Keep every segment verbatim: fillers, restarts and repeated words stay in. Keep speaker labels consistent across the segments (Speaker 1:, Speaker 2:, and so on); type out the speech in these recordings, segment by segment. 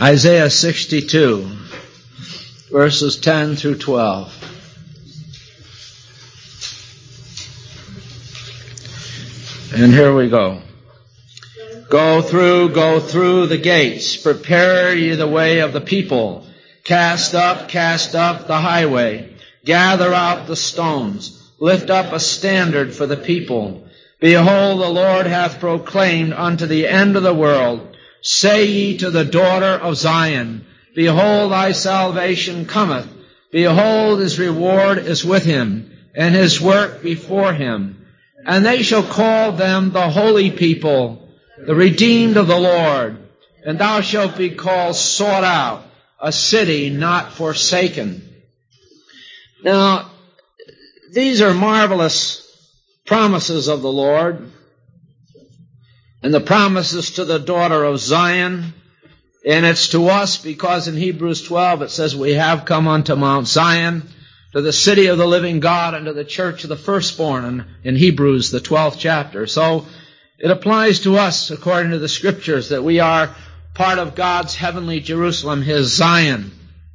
Speaker 1: Isaiah sixty-two, verses ten through twelve. And here we go. Go through, go through the gates. Prepare ye the way of the people. Cast up, cast up the highway. Gather out the stones. Lift up a standard for the people. Behold, the Lord hath proclaimed unto the end of the world. Say ye to the daughter of Zion, behold, thy salvation cometh. Behold, his reward is with him, and his work before him. And they shall call them the holy people, the redeemed of the Lord. And thou shalt be called sought out, a city not forsaken. Now, these are marvelous promises of the Lord, and the promises to the daughter of Zion. And it's to us because in Hebrews twelve it says, we have come unto Mount Zion, to the city of the living God, and to the church of the firstborn, in, in Hebrews, the twelfth chapter. So it applies to us, according to the Scriptures, that we are part of God's heavenly Jerusalem, His Zion.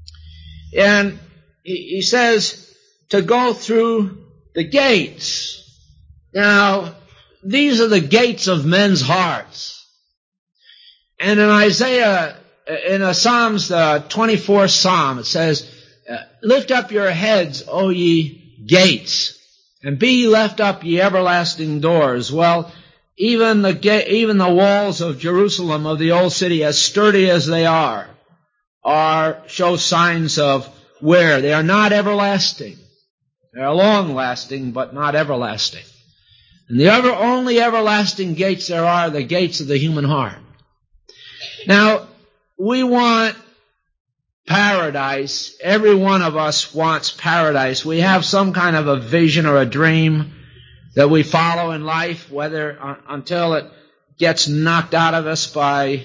Speaker 1: And he, he says to go through the gates. Now, these are the gates of men's hearts. And in Isaiah, in a Psalms, the twenty-fourth Psalm, it says, lift up your heads, O ye gates, and be ye left up, ye everlasting doors. Well, even the ga- even the walls of Jerusalem, of the old city, as sturdy as they are, are show signs of wear. They are not everlasting. They are long-lasting, but not everlasting. And the ever, only everlasting gates there are, the gates of the human heart. Now, we want paradise. Every one of us wants paradise. We have some kind of a vision or a dream that we follow in life, whether uh, until it gets knocked out of us by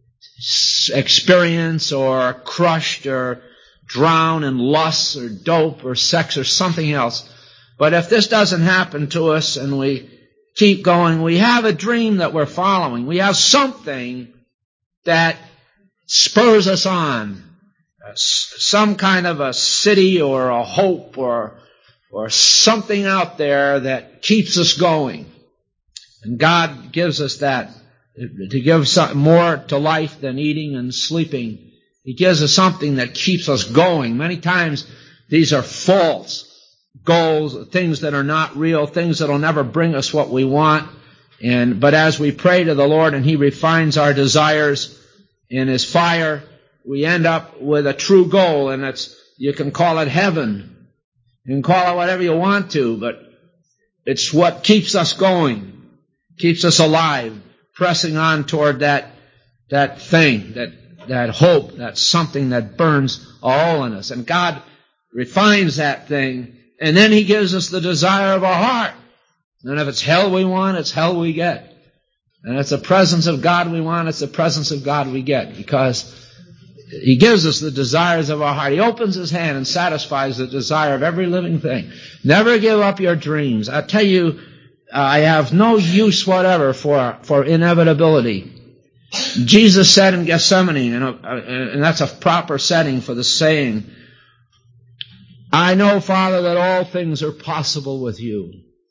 Speaker 1: experience or crushed or drowned in lust or dope or sex or something else. But if this doesn't happen to us and we keep going, we have a dream that we're following. We have something that spurs us on. Some kind of a city or a hope or or something out there that keeps us going. And God gives us that, to give something more to life than eating and sleeping. He gives us something that keeps us going. Many times these are false goals, things that are not real, things that will never bring us what we want. And but as we pray to the Lord and He refines our desires in His fire, we end up with a true goal, and it's, you can call it heaven. You can call it whatever you want to, but it's what keeps us going, keeps us alive, pressing on toward that that thing, that that hope, that something that burns a hole in us. And God refines that thing, and then He gives us the desire of our heart. And if it's hell we want, it's hell we get. And if it's the presence of God we want, it's the presence of God we get, because He gives us the desires of our heart. He opens His hand and satisfies the desire of every living thing. Never give up your dreams. I tell you, I have no use whatever for, for inevitability. Jesus said in Gethsemane, and that's a proper setting for the saying, I know, Father, that all things are possible with you.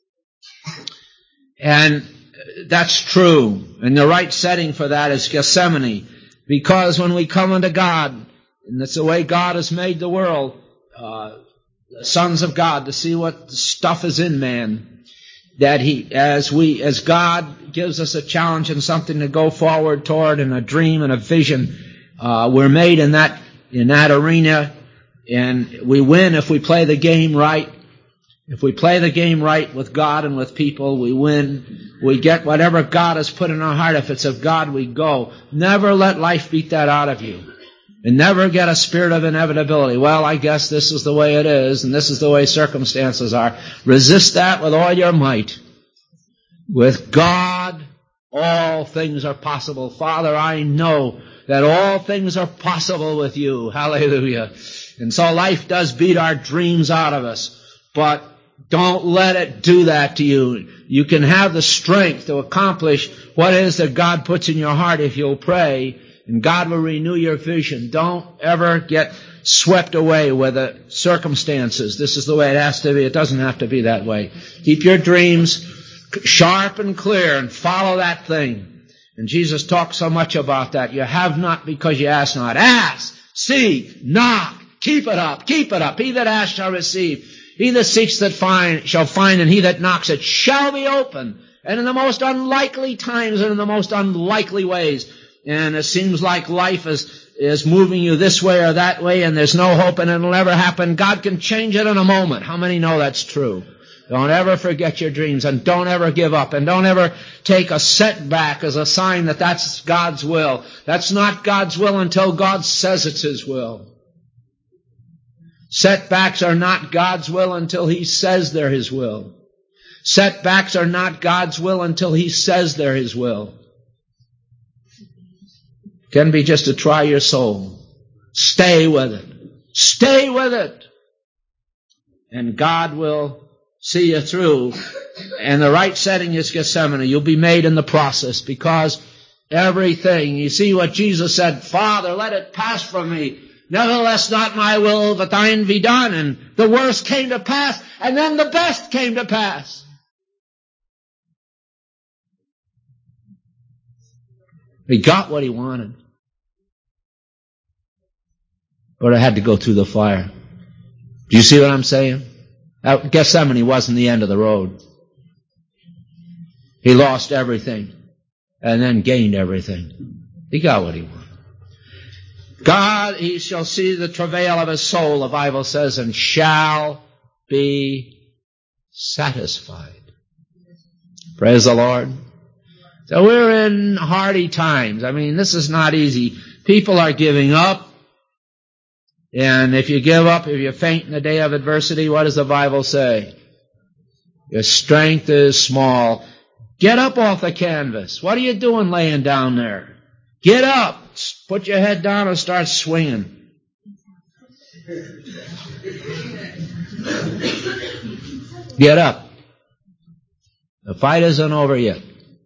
Speaker 1: And that's true. And the right setting for that is Gethsemane. Because when we come unto God, and that's the way God has made the world, uh, the sons of God, to see what stuff is in man, that He, as we, as God gives us a challenge and something to go forward toward, and a dream and a vision, uh, we're made in that, in that arena, and we win if we play the game right. If we play the game right with God and with people, we win. We get whatever God has put in our heart. If it's of God, we go. Never let life beat that out of you. And never get a spirit of inevitability. Well, I guess this is the way it is, and this is the way circumstances are. Resist that with all your might. With God, all things are possible. Father, I know that all things are possible with you. Hallelujah. And so life does beat our dreams out of us. But don't let it do that to you. You can have the strength to accomplish what it is that God puts in your heart if you'll pray. And God will renew your vision. Don't ever get swept away with the circumstances. This is the way it has to be. It doesn't have to be that way. Keep your dreams sharp and clear and follow that thing. And Jesus talks so much about that. You have not because you ask not. Ask, seek, knock. Keep it up, keep it up. He that asks shall receive. He that seeks that find shall find, and he that knocks it shall be open. And in the most unlikely times and in the most unlikely ways. And it seems like life is, is moving you this way or that way, and there's no hope and it'll never happen. God can change it in a moment. How many know that's true? Don't ever forget your dreams, and don't ever give up, and don't ever take a setback as a sign that that's God's will. That's not God's will until God says it's His will. Setbacks are not God's will until He says they're His will. Setbacks are not God's will until He says they're His will. It can be just to try your soul. Stay with it. Stay with it. And God will see you through. And the right setting is Gethsemane. You'll be made in the process, because everything, you see what Jesus said, Father, let it pass from me. Nevertheless, not my will, but thine be done. And the worst came to pass, and then the best came to pass. He got what he wanted. But it had to go through the fire. Do you see what I'm saying? Gethsemane wasn't the end of the road. He lost everything and then gained everything. He got what he wanted. God, he shall see the travail of his soul, the Bible says, and shall be satisfied. Praise the Lord. So we're in hardy times. I mean, this is not easy. People are giving up. And if you give up, if you faint in the day of adversity, what does the Bible say? Your strength is small. Get up off the canvas. What are you doing laying down there? Get up. Put your head down and start swinging. Get up. The fight isn't over yet.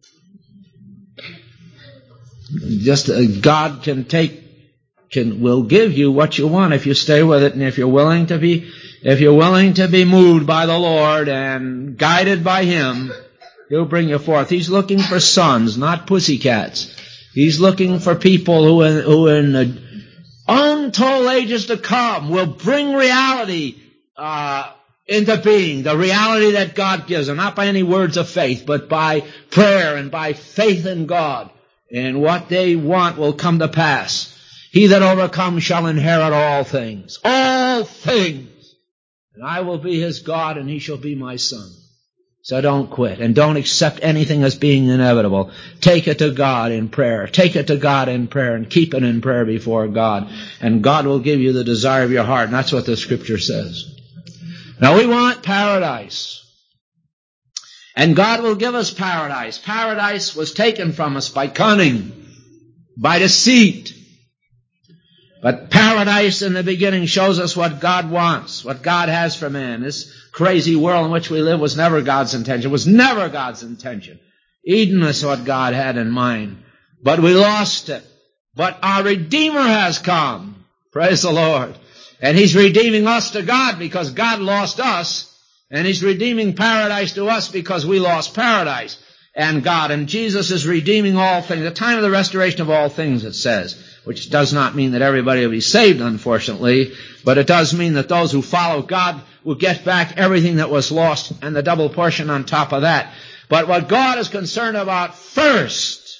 Speaker 1: Just uh, God can take, can will give you what you want if you stay with it, and if you're willing to be, if you're willing to be moved by the Lord and guided by Him, He'll bring you forth. He's looking for sons, not pussycats. He's looking for people who, in, who in the untold ages to come will bring reality uh, into being, the reality that God gives them, not by any words of faith, but by prayer and by faith in God. And what they want will come to pass. He that overcomes shall inherit all things. All things. And I will be his God, and he shall be my son. So don't quit, and don't accept anything as being inevitable. Take it to God in prayer. Take it to God in prayer, and keep it in prayer before God. And God will give you the desire of your heart. And that's what the Scripture says. Now we want paradise. And God will give us paradise. Paradise was taken from us by cunning, by deceit. But paradise in the beginning shows us what God wants, what God has for man. This crazy world in which we live was never God's intention. It was never God's intention. Eden is what God had in mind. But we lost it. But our Redeemer has come. Praise the Lord. And He's redeeming us to God because God lost us. And He's redeeming paradise to us because we lost paradise and God. And Jesus is redeeming all things. The time of the restoration of all things, it says. Which does not mean that everybody will be saved, unfortunately. But it does mean that those who follow God will get back everything that was lost and the double portion on top of that. But what God is concerned about first,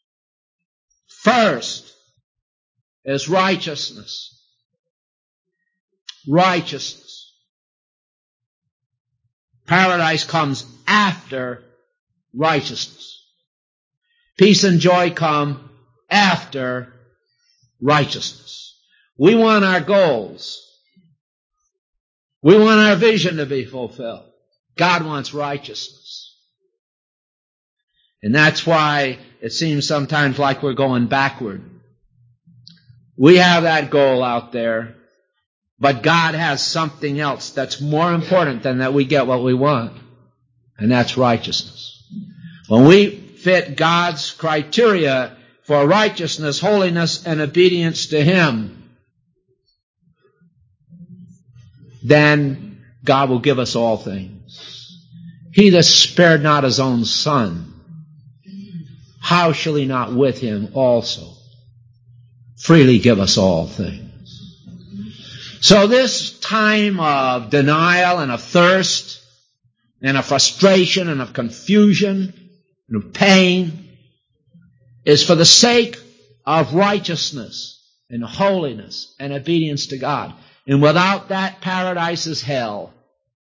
Speaker 1: first, is righteousness. Righteousness. Paradise comes after righteousness. Peace and joy come after righteousness. We want our goals. We want our vision to be fulfilled. God wants righteousness. And that's why it seems sometimes like we're going backward. We have that goal out there. But God has something else that's more important than that we get what we want. And that's righteousness. When we fit God's criteria for righteousness, holiness, and obedience to Him, then God will give us all things. He that spared not His own Son, how shall He not with Him also freely give us all things? So this time of denial and of thirst and of frustration and of confusion and of pain is for the sake of righteousness and holiness and obedience to God. And without that, paradise is hell.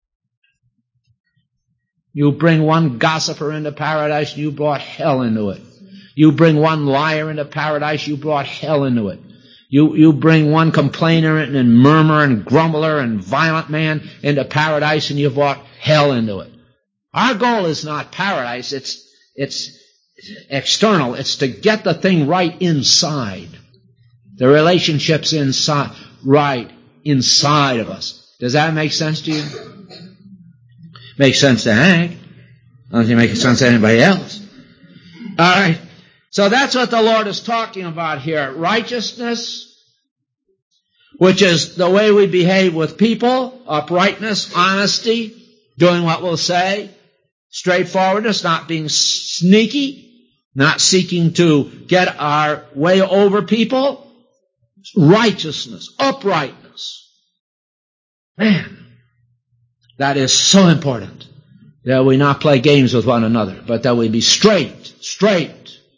Speaker 1: You bring one gossiper into paradise, you brought hell into it. You bring one liar into paradise, you brought hell into it. You, you bring one complainer and murmurer and grumbler and violent man into paradise, and you brought hell into it. Our goal is not paradise, it's, it's external. It's to get the thing right inside. The relationships inside, right inside of us. Does that make sense to you? Makes sense to Hank. Doesn't make sense to anybody else. All right. So that's what the Lord is talking about here. Righteousness, which is the way we behave with people, uprightness, honesty, doing what we'll say, straightforwardness, not being sneaky, not seeking to get our way over people, righteousness, uprightness. Man, that is so important, that we not play games with one another, but that we be straight, straight.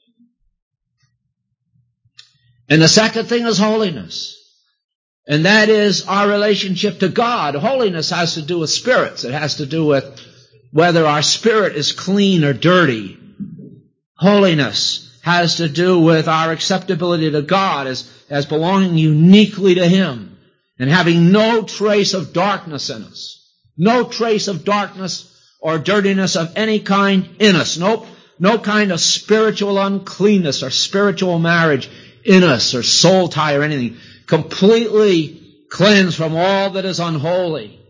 Speaker 1: And the second thing is holiness. And that is our relationship to God. Holiness has to do with spirits. It has to do with whether our spirit is clean or dirty. Holiness has to do with our acceptability to God as, as belonging uniquely to Him and having no trace of darkness in us. No trace of darkness or dirtiness of any kind in us. No, no kind of spiritual uncleanness or spiritual marriage in us, or soul tie or anything. Completely cleansed from all that is unholy.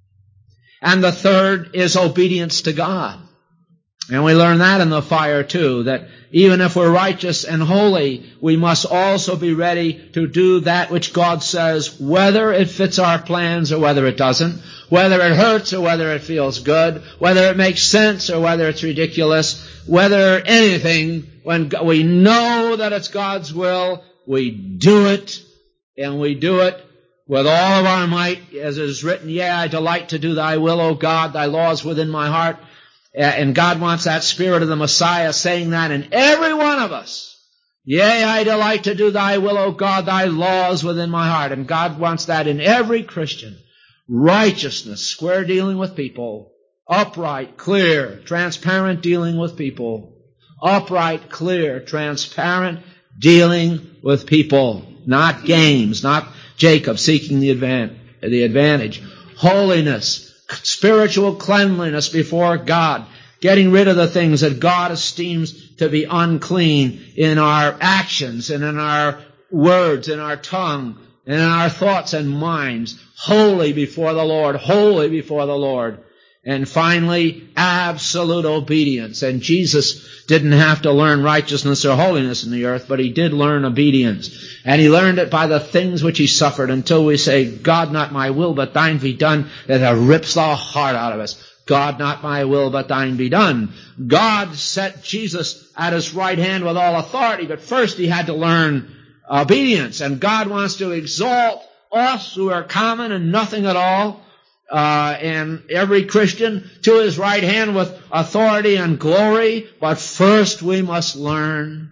Speaker 1: And the third is obedience to God. And we learn that in the fire too, that even if we're righteous and holy, we must also be ready to do that which God says, whether it fits our plans or whether it doesn't, whether it hurts or whether it feels good, whether it makes sense or whether it's ridiculous, whether anything, when we know that it's God's will, we do it, and we do it with all of our might, as is written, yea, I delight to do thy will, O God, thy law is within my heart. And God wants that spirit of the Messiah saying that in every one of us. Yea, I delight to do thy will, O God, thy law is within my heart. And God wants that in every Christian. Righteousness, square dealing with people. Upright, clear, transparent dealing with people. Upright, clear, transparent dealing with people. Not games, not Jacob seeking the advan- the advantage. Holiness, spiritual cleanliness before God, getting rid of the things that God esteems to be unclean in our actions and in our words, in our tongue, and in our thoughts and minds. Holy before the Lord, holy before the Lord. And finally, absolute obedience. And Jesus didn't have to learn righteousness or holiness in the earth, but He did learn obedience. And He learned it by the things which He suffered, until we say, God, not my will, but thine be done, that it rips the heart out of us. God, not my will, but thine be done. God set Jesus at His right hand with all authority, but first He had to learn obedience. And God wants to exalt us who are common and nothing at all, Uh, and every Christian to His right hand with authority and glory. But first we must learn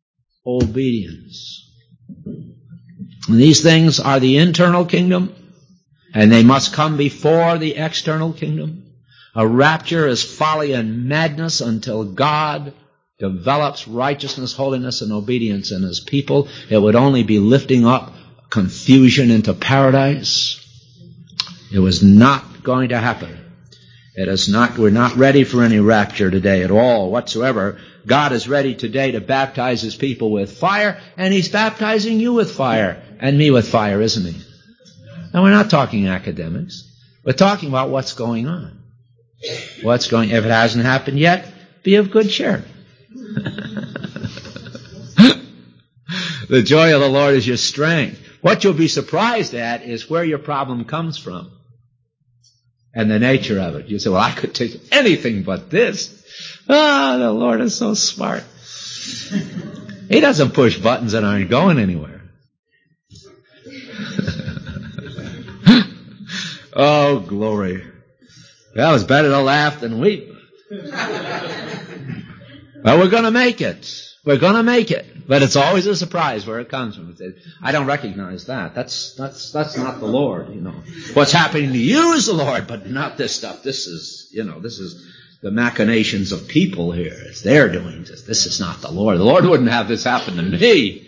Speaker 1: obedience. And these things are the internal kingdom, and they must come before the external kingdom. A rapture is folly and madness until God develops righteousness, holiness, and obedience in His people. It would only be lifting up confusion into paradise. It was not going to happen. It is not, we're not ready for any rapture today at all whatsoever. God is ready today to baptize His people with fire, and He's baptizing you with fire, and me with fire, isn't He? Now, we're not talking academics. We're talking about what's going on. What's going, if it hasn't happened yet, be of good cheer. The joy of the Lord is your strength. What you'll be surprised at is where your problem comes from and the nature of it. You say, well, I could take anything but this. Ah, the Lord is so smart. He doesn't push buttons that aren't going anywhere. Oh, glory. Well, it's better to laugh than weep. Well, we're going to make it. We're going to make it. But it's always a surprise where it comes from. I don't recognize that. That's, that's, that's not the Lord, you know. What's happening to you is the Lord, but not this stuff. This is, you know, this is the machinations of people here. It's their doing this. This is not the Lord. The Lord wouldn't have this happen to me.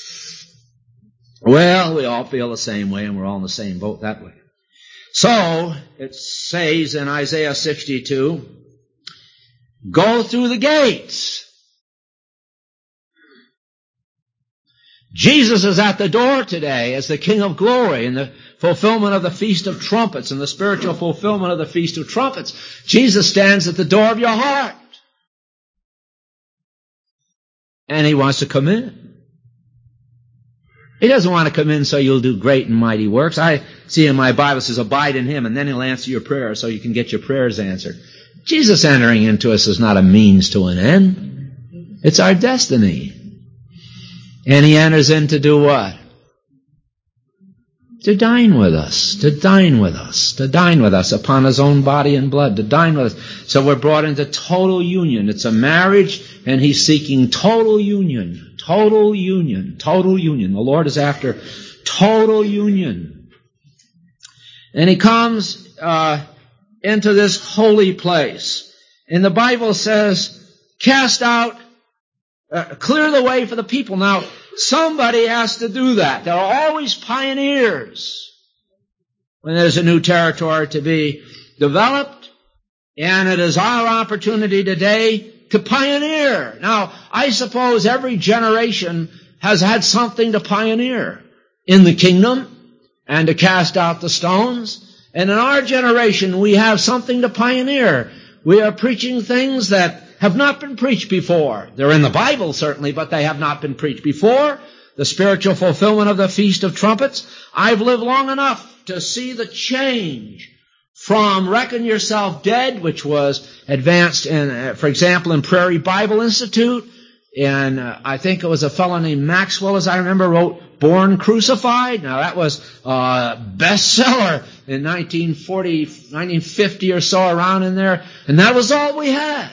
Speaker 1: Well, we all feel the same way, and we're all in the same boat that way. So, it says in Isaiah sixty-two, go through the gates. Jesus is at the door today as the King of Glory in the fulfillment of the Feast of Trumpets and the spiritual fulfillment of the Feast of Trumpets. Jesus stands at the door of your heart. And He wants to come in. He doesn't want to come in so you'll do great and mighty works. I see in my Bible it says, abide in Him, and then He'll answer your prayer so you can get your prayers answered. Jesus entering into us is not a means to an end. It's our destiny. And He enters in to do what? To dine with us, to dine with us, to dine with us upon His own body and blood, to dine with us. So we're brought into total union. It's a marriage, and He's seeking total union, total union, total union. The Lord is after total union. And He comes uh, into this holy place. And the Bible says, cast out, uh, clear the way for the people. Now, somebody has to do that. There are always pioneers when there's a new territory to be developed, and it is our opportunity today to pioneer. Now, I suppose every generation has had something to pioneer in the kingdom and to cast out the stones. And in our generation, we have something to pioneer. We are preaching things that have not been preached before. They're in the Bible, certainly, but they have not been preached before. The spiritual fulfillment of the Feast of Trumpets. I've lived long enough to see the change from Reckon Yourself Dead, which was advanced in, uh, for example, in Prairie Bible Institute. And uh, I think it was a fellow named Maxwell, as I remember, wrote Born Crucified. Now, that was a uh, bestseller in nineteen forty, nineteen fifty or so, around in there. And that was all we had.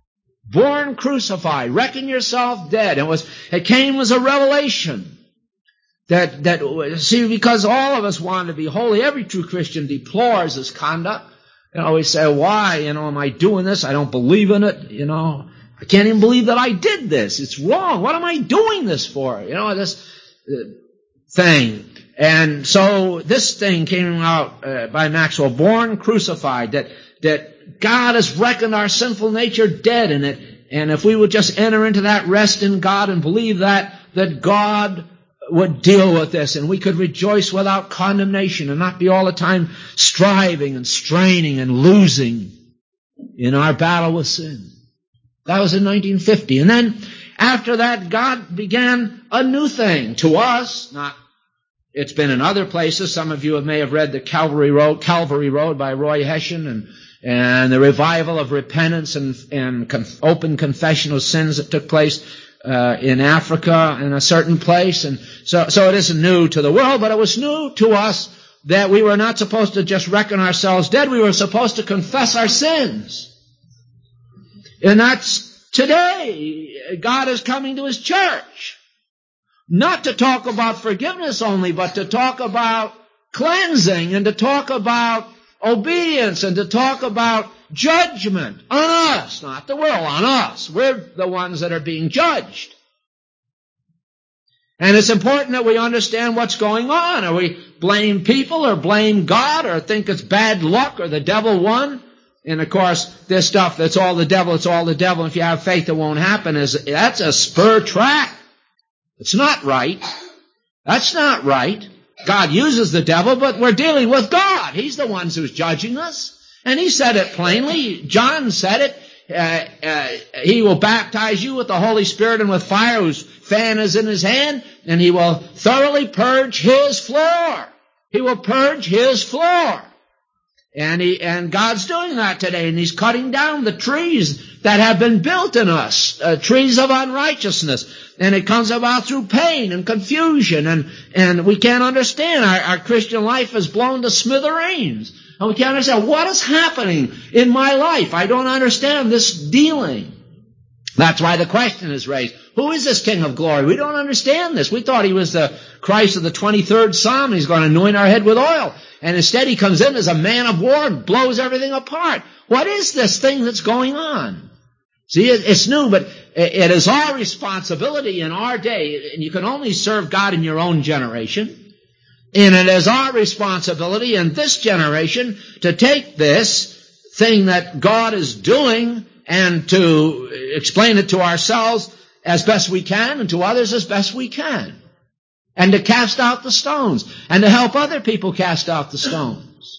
Speaker 1: Born Crucified, Reckon Yourself Dead. It was, it came as a revelation that, that, see, because all of us want to be holy. Every true Christian deplores this conduct. You know, we say, why, you know, am I doing this? I don't believe in it, you know. I can't even believe that I did this. It's wrong. What am I doing this for? You know, this uh, thing. And so this thing came out uh, by Maxwell, Born Crucified, that, that God has reckoned our sinful nature dead in it. And if we would just enter into that rest in God and believe that, that God would deal with this and we could rejoice without condemnation and not be all the time striving and straining and losing in our battle with sin. That was in nineteen fifty. And then after that, God began a new thing to us. Not, it's been in other places. Some of you may have read the Calvary Road, Calvary Road by Roy Hession, and and the revival of repentance and, and conf, open confession of sins that took place uh, in Africa in a certain place. And so, so it isn't new to the world, but it was new to us that we were not supposed to just reckon ourselves dead. We were supposed to confess our sins. And that's today. God is coming to His church. Not to talk about forgiveness only, but to talk about cleansing and to talk about obedience and to talk about judgment on us, not the world, on us. We're the ones that are being judged. And it's important that we understand what's going on. Are we blame people or blame God or think it's bad luck or the devil won? And of course, this stuff that's all the devil, it's all the devil. If you have faith, it won't happen. Is that's a spur track. It's not right. That's not right. God uses the devil, but we're dealing with God. He's the one who's judging us. And He said it plainly. John said it. Uh, uh, he will baptize you with the Holy Spirit and with fire, whose fan is in his hand, and he will thoroughly purge his floor. He will purge his floor. And he, and God's doing that today, and he's cutting down the trees that have been built in us, uh, trees of unrighteousness. And it comes about through pain and confusion, and, and we can't understand. Our, our Christian life is blown to smithereens. And we can't understand what is happening in my life. I don't understand this dealing. That's why the question is raised. Who is this King of Glory? We don't understand this. We thought he was the Christ of the twenty-third Psalm. He's going to anoint our head with oil. And instead he comes in as a man of war and blows everything apart. What is this thing that's going on? See, it's new, but it is our responsibility in our day, and you can only serve God in your own generation. And it is our responsibility in this generation to take this thing that God is doing and to explain it to ourselves as best we can and to others as best we can. And to cast out the stones and to help other people cast out the stones.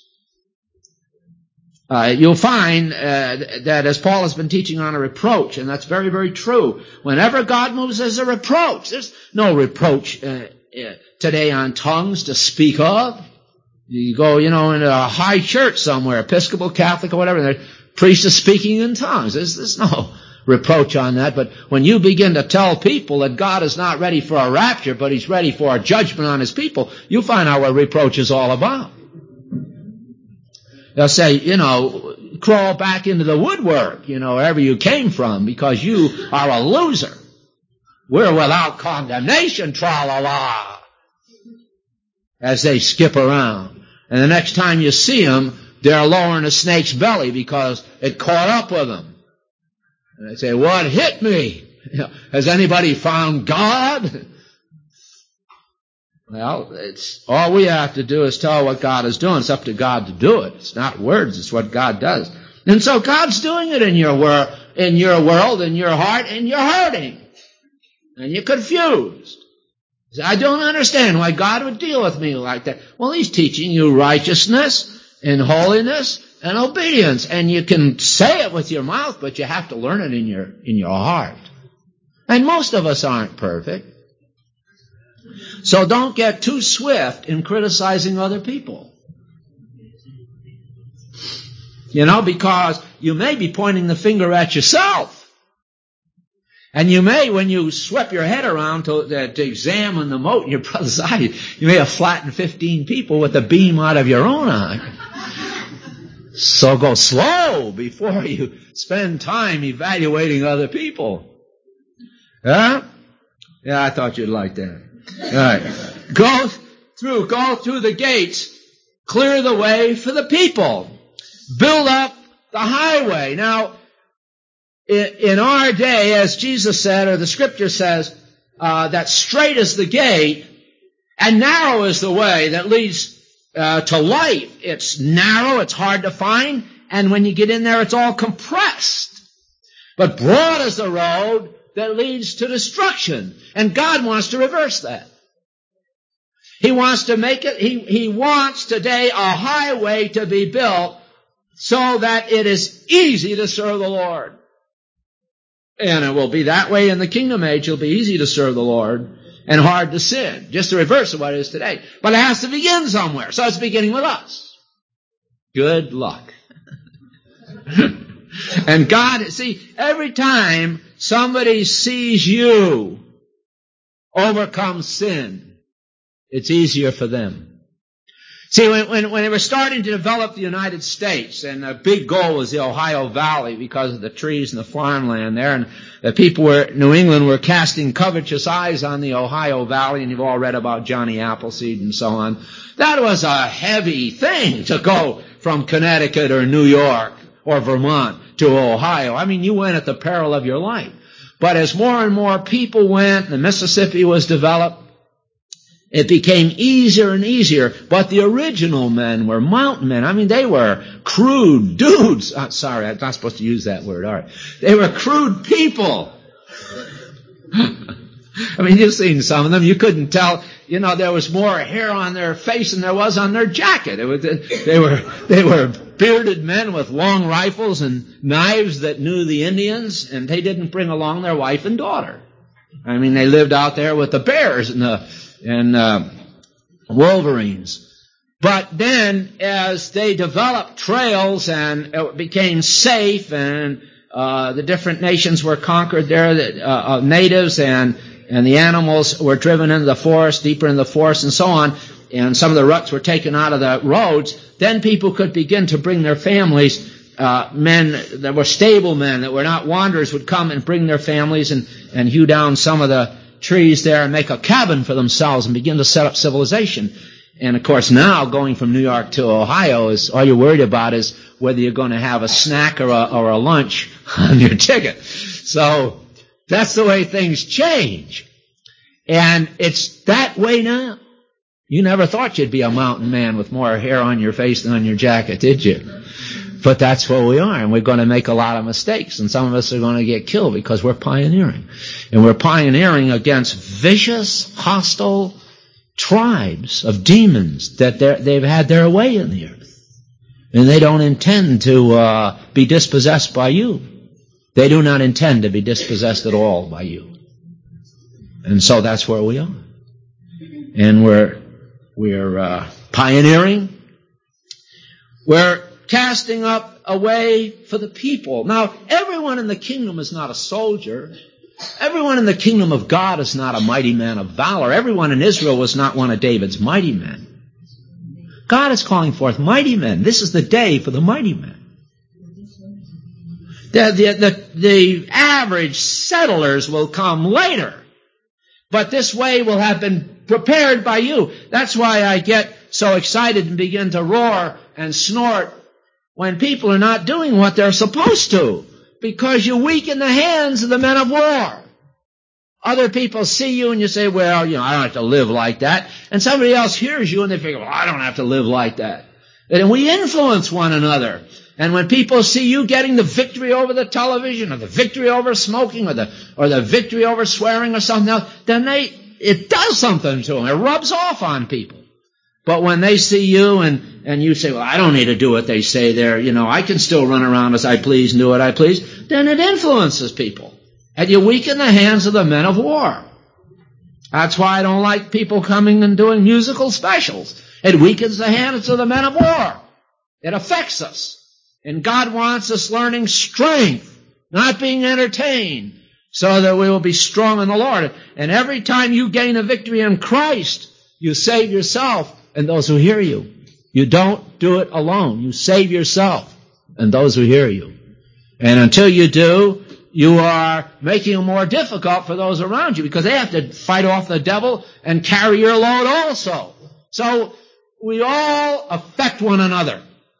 Speaker 1: Uh, you'll find uh, that as Paul has been teaching on a reproach, and that's very, very true. Whenever God moves, there's a reproach. There's no reproach uh, uh, today on tongues to speak of. You go, you know, in a high church somewhere, Episcopal, Catholic, or whatever, and the priest is speaking in tongues. There's, there's no reproach on that. But when you begin to tell people that God is not ready for a rapture, but he's ready for a judgment on his people, you find out what reproach is all about. They'll say, you know, crawl back into the woodwork, you know, wherever you came from, because you are a loser. We're without condemnation, tra-la-la, as they skip around. And the next time you see them, they're lowering a snake's belly because it caught up with them. And they say, what hit me? You know, has anybody found God? Well, it's all we have to do is tell what God is doing. It's up to God to do it. It's not words. It's what God does. And so God's doing it in your world, in your world, in your heart, and you're hurting. And you're confused. I don't understand why God would deal with me like that. Well, he's teaching you righteousness and holiness and obedience. And you can say it with your mouth, but you have to learn it in your, in your heart. And most of us aren't perfect. So don't get too swift in criticizing other people. You know, because you may be pointing the finger at yourself. And you may, when you sweep your head around to, uh, to examine the mote in your brother's eye, you may have flattened fifteen people with a beam out of your own eye. So go slow before you spend time evaluating other people. Huh? Yeah, I thought you'd like that. All right. Go through, go through the gates, clear the way for the people. Build up the highway. Now, in our day, as Jesus said, or the scripture says, uh, that straight is the gate and narrow is the way that leads uh, to life. It's narrow, it's hard to find, and when you get in there, it's all compressed. But broad is the road that leads to destruction, and God wants to reverse that. He wants to make it, he, he wants today a highway to be built so that it is easy to serve the Lord. And it will be that way in the kingdom age. It'll be easy to serve the Lord and hard to sin. Just the reverse of what it is today. But it has to begin somewhere. So it's beginning with us. Good luck. And God, see, every time somebody sees you overcome sin, it's easier for them. See, when, when, when they were starting to develop the United States, and a big goal was the Ohio Valley because of the trees and the farmland there, and the people were, New England were casting covetous eyes on the Ohio Valley, and you've all read about Johnny Appleseed and so on. That was a heavy thing to go from Connecticut or New York or Vermont to Ohio. I mean, you went at the peril of your life. But as more and more people went, the Mississippi was developed, it became easier and easier, but the original men were mountain men. I mean, they were crude dudes. Oh, sorry, I'm not supposed to use that word. All right. They were crude people. I mean, you've seen some of them. You couldn't tell, you know, there was more hair on their face than there was on their jacket. It was, they were, they were bearded men with long rifles and knives that knew the Indians, and they didn't bring along their wife and daughter. I mean, they lived out there with the bears and the and uh, wolverines. But then, as they developed trails and it became safe, and uh, the different nations were conquered there, the uh, uh, natives and and the animals were driven into the forest, deeper in the forest, and so on, and some of the ruts were taken out of the roads, then people could begin to bring their families. Uh, men that were stable men, that were not wanderers, would come and bring their families and, and hew down some of the trees there and make a cabin for themselves and begin to set up civilization. And of course now, going from New York to Ohio, is all you're worried about is whether you're going to have a snack or a, or a lunch on your ticket. So that's the way things change. And it's that way now. You never thought you'd be a mountain man with more hair on your face than on your jacket, did you? But that's where we are, and we're going to make a lot of mistakes, and some of us are going to get killed because we're pioneering. And we're pioneering against vicious, hostile tribes of demons that they've had their way in the earth. And they don't intend to uh, be dispossessed by you. They do not intend to be dispossessed at all by you. And so that's where we are. And we're, we're uh, pioneering. We're casting up a way for the people. Now, everyone in the kingdom is not a soldier. Everyone in the kingdom of God is not a mighty man of valor. Everyone in Israel was not one of David's mighty men. God is calling forth mighty men. This is the day for the mighty men. The, the, the, the average settlers will come later. But this way will have been prepared by you. That's why I get so excited and begin to roar and snort when people are not doing what they're supposed to, because you weaken the hands of the men of war. Other people see you and you say, well, you know, I don't have to live like that. And somebody else hears you and they figure, well, I don't have to live like that. And we influence one another. And when people see you getting the victory over the television, or the victory over smoking, or the or the victory over swearing or something else, then they it does something to them. It rubs off on people. But when they see you and, and you say, well, I don't need to do what they say there, you know, I can still run around as I please and do what I please, then it influences people. And you weaken the hands of the men of war. That's why I don't like people coming and doing musical specials. It weakens the hands of the men of war. It affects us. And God wants us learning strength, not being entertained, so that we will be strong in the Lord. And every time you gain a victory in Christ, you save yourself and those who hear you. You don't do it alone. You save yourself and those who hear you. And until you do, you are making it more difficult for those around you, because they have to fight off the devil and carry your load also. So we all affect one another.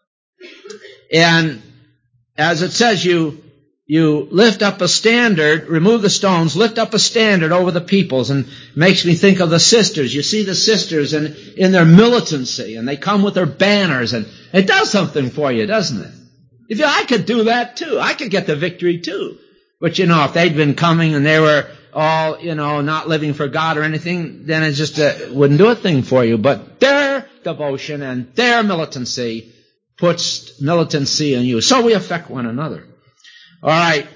Speaker 1: And as it says, you You lift up a standard, remove the stones, lift up a standard over the peoples, and makes me think of the sisters. You see the sisters in, in their militancy, and they come with their banners, and it does something for you, doesn't it? If you, I could do that too. I could get the victory too. But you know, if they'd been coming and they were all, you know, not living for God or anything, then it just uh, wouldn't do a thing for you. But their devotion and their militancy puts militancy in you. So we affect one another. All right.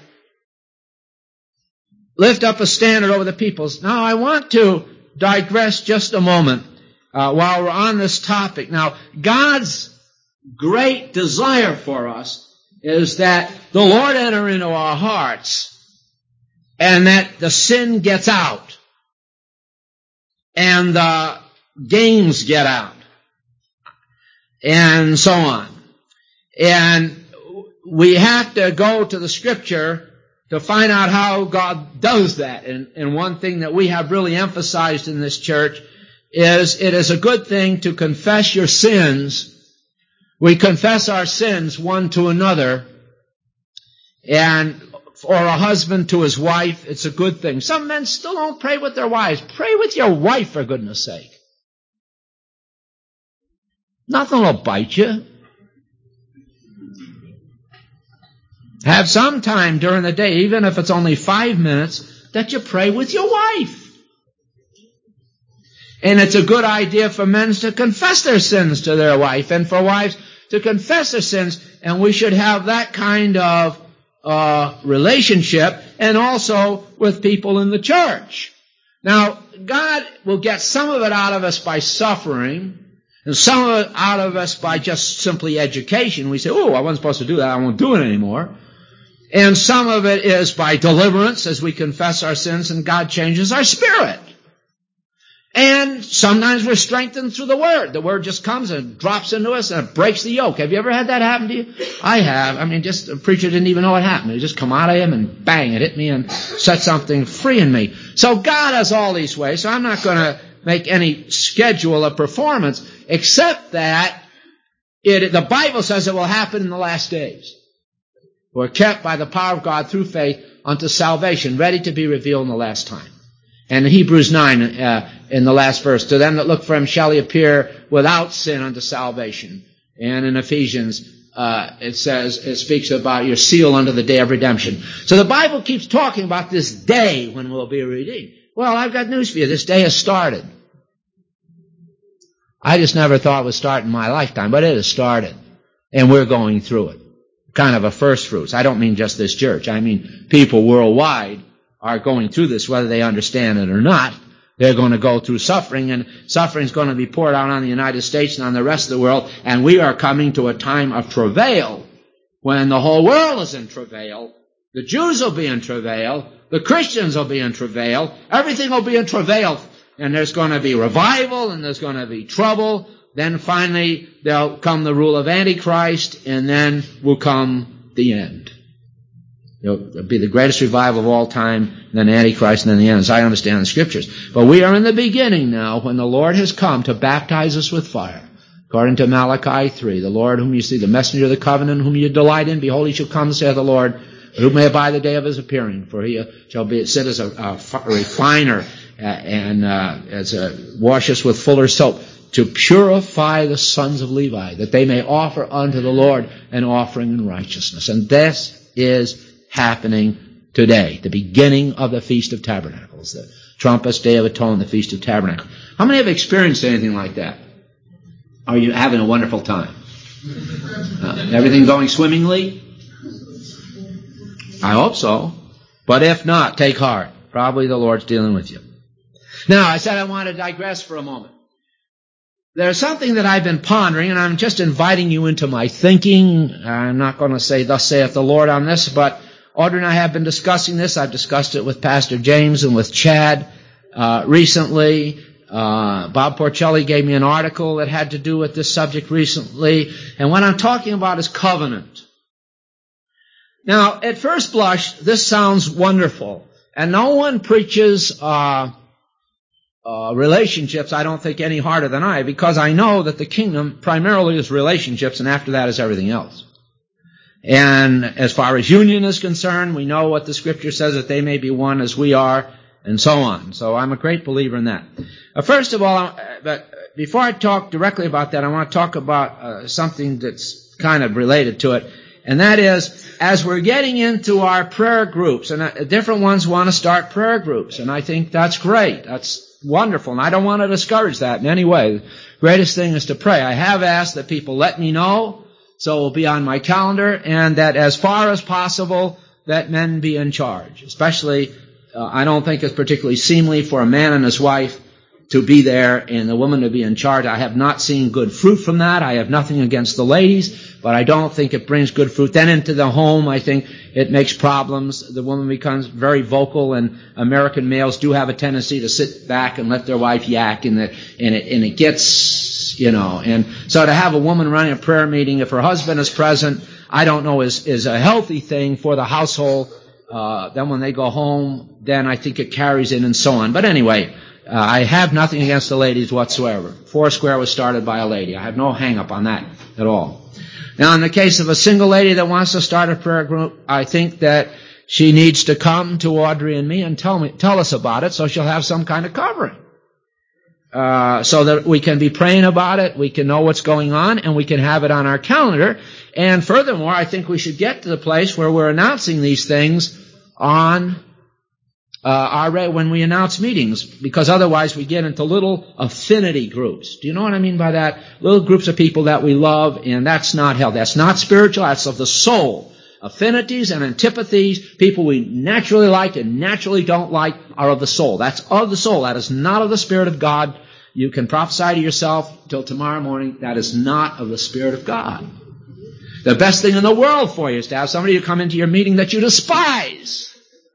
Speaker 1: Lift up a standard over the peoples. Now, I want to digress just a moment uh, while we're on this topic. Now, God's great desire for us is that the Lord enter into our hearts and that the sin gets out and the games get out and so on. And we have to go to the Scripture to find out how God does that. And, and one thing that we have really emphasized in this church is it is a good thing to confess your sins. We confess our sins one to another. And or a husband to his wife, it's a good thing. Some men still don't pray with their wives. Pray with your wife, for goodness sake. Nothing will bite you. Have some time during the day, even if it's only five minutes, that you pray with your wife. And it's a good idea for men to confess their sins to their wife, and for wives to confess their sins. And we should have that kind of uh, relationship and also with people in the church. Now, God will get some of it out of us by suffering, and some of it out of us by just simply education. We say, oh, I wasn't supposed to do that, I won't do it anymore. And some of it is by deliverance as we confess our sins and God changes our spirit. And sometimes we're strengthened through the Word. The Word just comes and drops into us and it breaks the yoke. Have you ever had that happen to you? I have. I mean, just a preacher didn't even know what happened. It just come out of him and bang, it hit me and set something free in me. So God has all these ways. So I'm not going to make any schedule of performance except that it, the Bible says it will happen in the last days. We're kept by the power of God through faith unto salvation, ready to be revealed in the last time. And in Hebrews nine, uh, in the last verse, to them that look for him shall he appear without sin unto salvation. And in Ephesians, uh, it says, it speaks about your seal unto the day of redemption. So the Bible keeps talking about this day when we'll be redeemed. Well, I've got news for you. This day has started. I just never thought it would start in my lifetime, but it has started. And we're going through it. Kind of a first fruits. I don't mean just this church. I mean people worldwide are going through this, whether they understand it or not. They're going to go through suffering, and suffering is going to be poured out on the United States and on the rest of the world, and we are coming to a time of travail when the whole world is in travail. The Jews will be in travail. The Christians will be in travail. Everything will be in travail, and there's going to be revival, and there's going to be trouble. Then finally, there'll come the rule of Antichrist, and then will come the end. It'll be the greatest revival of all time, then Antichrist, and then the end, as I understand the Scriptures. But we are in the beginning now, when the Lord has come to baptize us with fire. According to Malachi three, the Lord whom you see, the messenger of the covenant, whom you delight in, behold, he shall come, saith the Lord, who may abide the day of his appearing, for he shall be sit as a, a refiner, uh, and uh, as a wash us with fuller soap, to purify the sons of Levi, that they may offer unto the Lord an offering in righteousness. And this is happening today, the beginning of the Feast of Tabernacles, the Trumpets, Day of Atonement, the Feast of Tabernacles. How many have experienced anything like that? Are you having a wonderful time? Uh, everything going swimmingly? I hope so. But if not, take heart. Probably the Lord's dealing with you. Now, I said I want to digress for a moment. There's something that I've been pondering, and I'm just inviting you into my thinking. I'm not going to say, thus saith the Lord on this, but Audrey and I have been discussing this. I've discussed it with Pastor James and with Chad uh, recently. Uh, Bob Porcelli gave me an article that had to do with this subject recently. And what I'm talking about is covenant. Now, at first blush, this sounds wonderful. And no one preaches uh Uh, relationships, I don't think, any harder than I, because I know that the kingdom primarily is relationships, and after that is everything else. And as far as union is concerned, we know what the Scripture says, that they may be one as we are, and so on. So I'm a great believer in that. Uh, first of all, uh, but before I talk directly about that, I want to talk about uh, something that's kind of related to it, and that is, as we're getting into our prayer groups, and uh, different ones want to start prayer groups, and I think that's great. That's wonderful, and I don't want to discourage that in any way. The greatest thing is to pray. I have asked that people let me know, so it will be on my calendar, and that as far as possible, that men be in charge. Especially, uh, I don't think it's particularly seemly for a man and his wife to be there and the woman to be in charge. I have not seen good fruit from that. I have nothing against the ladies, but I don't think it brings good fruit. Then into the home, I think it makes problems. The woman becomes very vocal, and American males do have a tendency to sit back and let their wife yak, and, the, and, it, and it gets, you know. And so to have a woman running a prayer meeting, if her husband is present, I don't know, is, is a healthy thing for the household. Uh, then when they go home, then I think it carries in and so on. But anyway, Uh, I have nothing against the ladies whatsoever. Foursquare was started by a lady. I have no hang-up on that at all. Now, in the case of a single lady that wants to start a prayer group, I think that she needs to come to Audrey and me and tell me, tell us about it, so she'll have some kind of covering. Uh, so that we can be praying about it, we can know what's going on, and we can have it on our calendar. And furthermore, I think we should get to the place where we're announcing these things on Uh, our, when we announce meetings, because otherwise we get into little affinity groups. Do you know what I mean by that? Little groups of people that we love, and that's not hell. That's not spiritual, that's of the soul. affinities and antipathies, people we naturally like and naturally don't like, are of the soul. That's of the soul. That is not of the Spirit of God. You can prophesy to yourself till tomorrow morning. That is not of the Spirit of God. The best thing in the world for you is to have somebody who come into your meeting that you despise.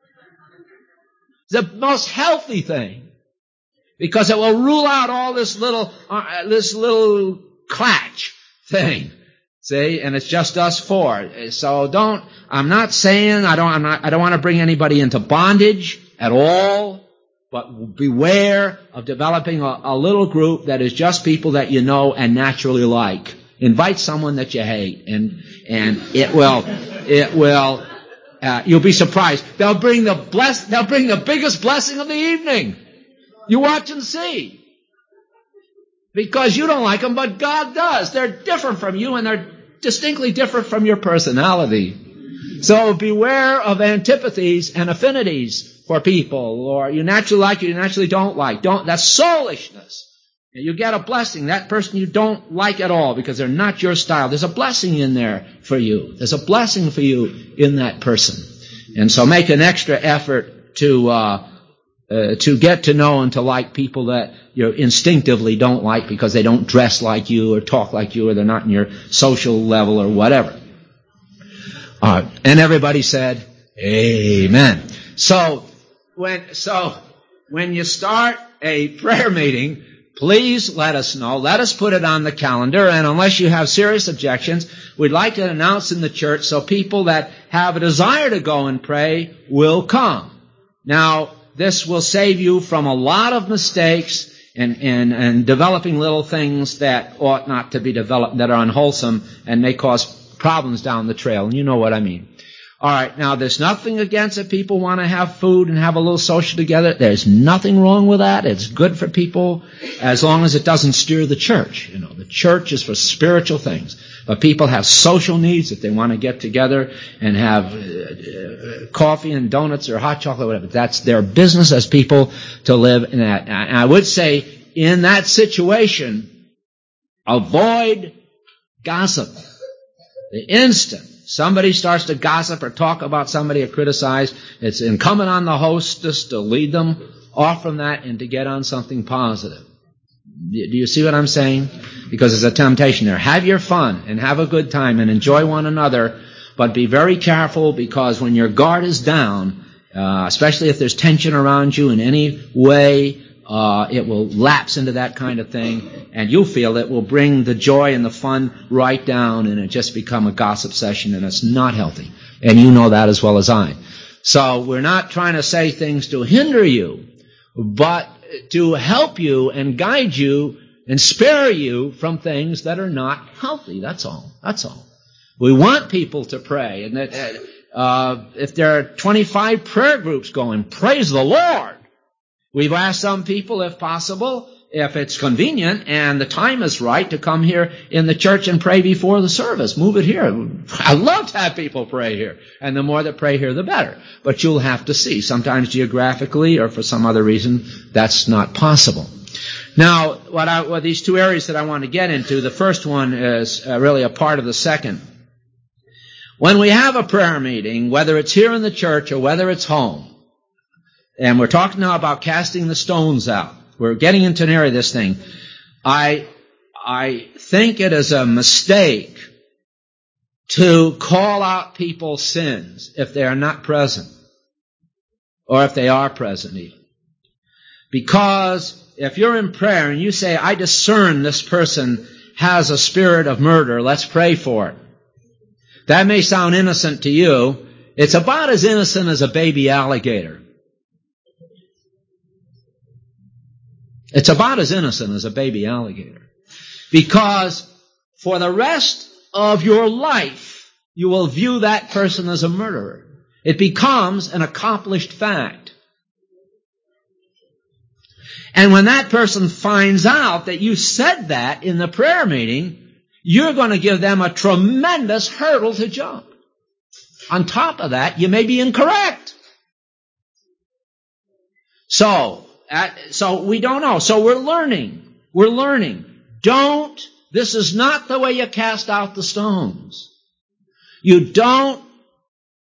Speaker 1: It's the most healthy thing, because it will rule out all this little, uh, this little clatch thing. See, and it's just us four. So don't. I'm not saying I don't. I'm not. I don't want to bring anybody into bondage at all. But beware of developing a, a little group that is just people that you know and naturally like. Invite someone that you hate, and and it will, it will. Uh, you'll be surprised. They'll bring the bless. They'll bring the biggest blessing of the evening. You watch and see. Because you don't like them, but God does. They're different from you, and they're distinctly different from your personality. So beware of antipathies and affinities for people, or you naturally like, you naturally don't like. Don't. That's soulishness. You get a blessing. That person you don't like at all because they're not your style. There's a blessing in there for you. There's a blessing for you in that person. And so make an extra effort to uh, uh to get to know and to like people that you instinctively don't like because they don't dress like you or talk like you or they're not in your social level or whatever. Uh, and everybody said, amen. So when so when you start a prayer meeting, please let us know. Let us put it on the calendar. And unless you have serious objections, we'd like to announce in the church so people that have a desire to go and pray will come. Now, this will save you from a lot of mistakes and, and, and developing little things that ought not to be developed, that are unwholesome and may cause problems down the trail. And you know what I mean. All right, now there's nothing against it. People want to have food and have a little social together. There's nothing wrong with that. It's good for people as long as it doesn't steer the church. You know, the church is for spiritual things. But people have social needs that they want to get together and have uh, uh, coffee and donuts or hot chocolate, whatever. That's their business as people to live in that. And I would say in that situation, avoid gossip. The instant somebody starts to gossip or talk about somebody or criticize, it's incumbent on the hostess to lead them off from that and to get on something positive. Do you see what I'm saying? Because there's a temptation there. Have your fun and have a good time and enjoy one another, but be very careful, because when your guard is down, uh, especially if there's tension around you in any way, Uh, it will lapse into that kind of thing, and you'll feel it will bring the joy and the fun right down, and it just become a gossip session, and it's not healthy. And you know that as well as I. So we're not trying to say things to hinder you, but to help you and guide you and spare you from things that are not healthy. That's all. That's all. We want people to pray, and that uh, if there are twenty-five prayer groups going, praise the Lord. We've asked some people, if possible, if it's convenient and the time is right, to come here in the church and pray before the service. Move it here. I love to have people pray here. And the more that pray here, the better. But you'll have to see. Sometimes geographically or for some other reason, that's not possible. Now, what, I, what these two areas that I want to get into, the first one is uh, really a part of the second. When we have a prayer meeting, whether it's here in the church or whether it's home, and we're talking now about casting the stones out. We're getting into an area of this thing. I, I think it is a mistake to call out people's sins if they are not present. Or if they are present even. Because if you're in prayer and you say, I discern this person has a spirit of murder, let's pray for it. That may sound innocent to you. It's about as innocent as a baby alligator. It's about as innocent as a baby alligator. Because for the rest of your life, you will view that person as a murderer. It becomes an accomplished fact. And when that person finds out that you said that in the prayer meeting, you're going to give them a tremendous hurdle to jump. On top of that, you may be incorrect. So, Uh, so we don't know. So we're learning. We're learning. Don't, this is not the way you cast out the stones. You don't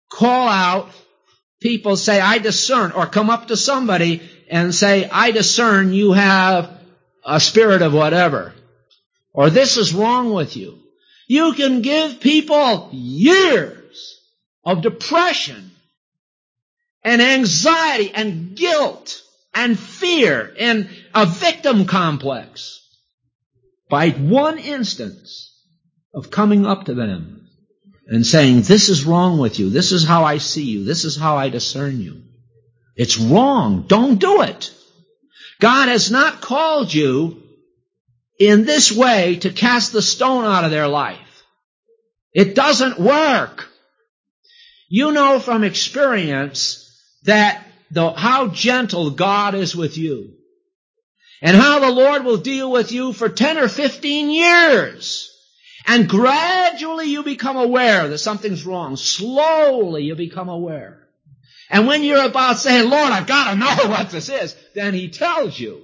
Speaker 1: call out, people say, I discern, or come up to somebody and say, I discern you have a spirit of whatever, or this is wrong with you. You can give people years of depression and anxiety and guilt and fear and a victim complex by one instance of coming up to them and saying, this is wrong with you. This is how I see you. This is how I discern you. It's wrong. Don't do it. God has not called you in this way to cast the stone out of their life. It doesn't work. You know from experience that the, how gentle God is with you, and how the Lord will deal with you for ten or fifteen years. And gradually you become aware that something's wrong. Slowly you become aware. And when you're about saying, Lord, I've got to know what this is, then He tells you.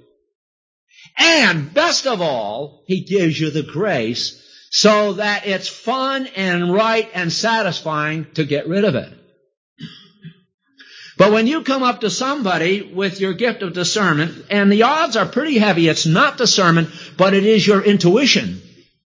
Speaker 1: And best of all, He gives you the grace so that it's fun and right and satisfying to get rid of it. But when you come up to somebody with your gift of discernment, and the odds are pretty heavy, it's not discernment, but it is your intuition.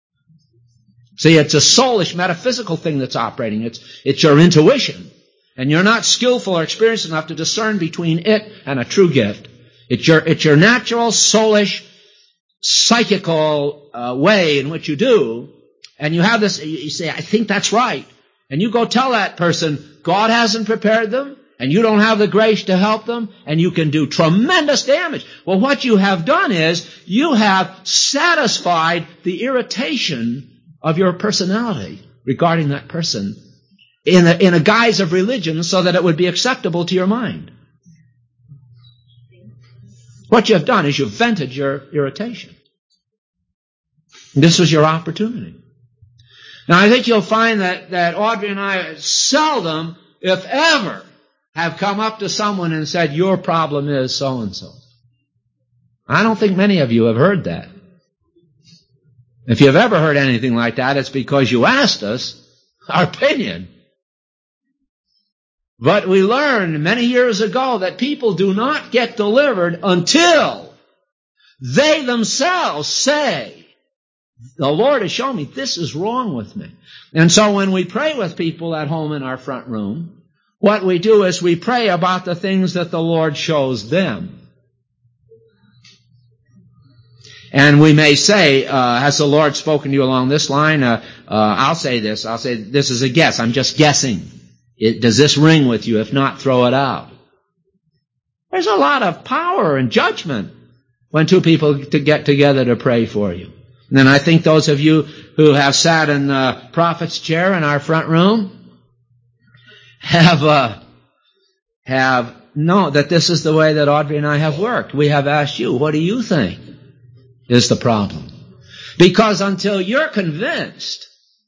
Speaker 1: See, it's a soulish, metaphysical thing that's operating. It's, it's your intuition. And you're not skillful or experienced enough to discern between it and a true gift. It's your, it's your natural, soulish, psychical uh, way in which you do. And you have this, you say, I think that's right. And you go tell that person, God hasn't prepared them, and you don't have the grace to help them, and you can do tremendous damage. Well, what you have done is, you have satisfied the irritation of your personality regarding that person in a, in a guise of religion so that it would be acceptable to your mind. What you have done is you've vented your irritation. This was your opportunity. Now, I think you'll find that, that Audrey and I seldom, if ever, have come up to someone and said, your problem is so-and-so. I don't think many of you have heard that. If you've ever heard anything like that, it's because you asked us our opinion. But we learned many years ago that people do not get delivered until they themselves say, the Lord has shown me this is wrong with me. And so when we pray with people at home in our front room, what we do is we pray about the things that the Lord shows them. And we may say, uh, has the Lord spoken to you along this line? Uh, uh, I'll say this. I'll say, this is a guess. I'm just guessing. It, does this ring with you? If not, throw it out. There's a lot of power and judgment when two people to get together to pray for you. And then I think those of you who have sat in the prophet's chair in our front room have, uh, have known that this is the way that Audrey and I have worked. We have asked you, what do you think is the problem? Because until you're convinced,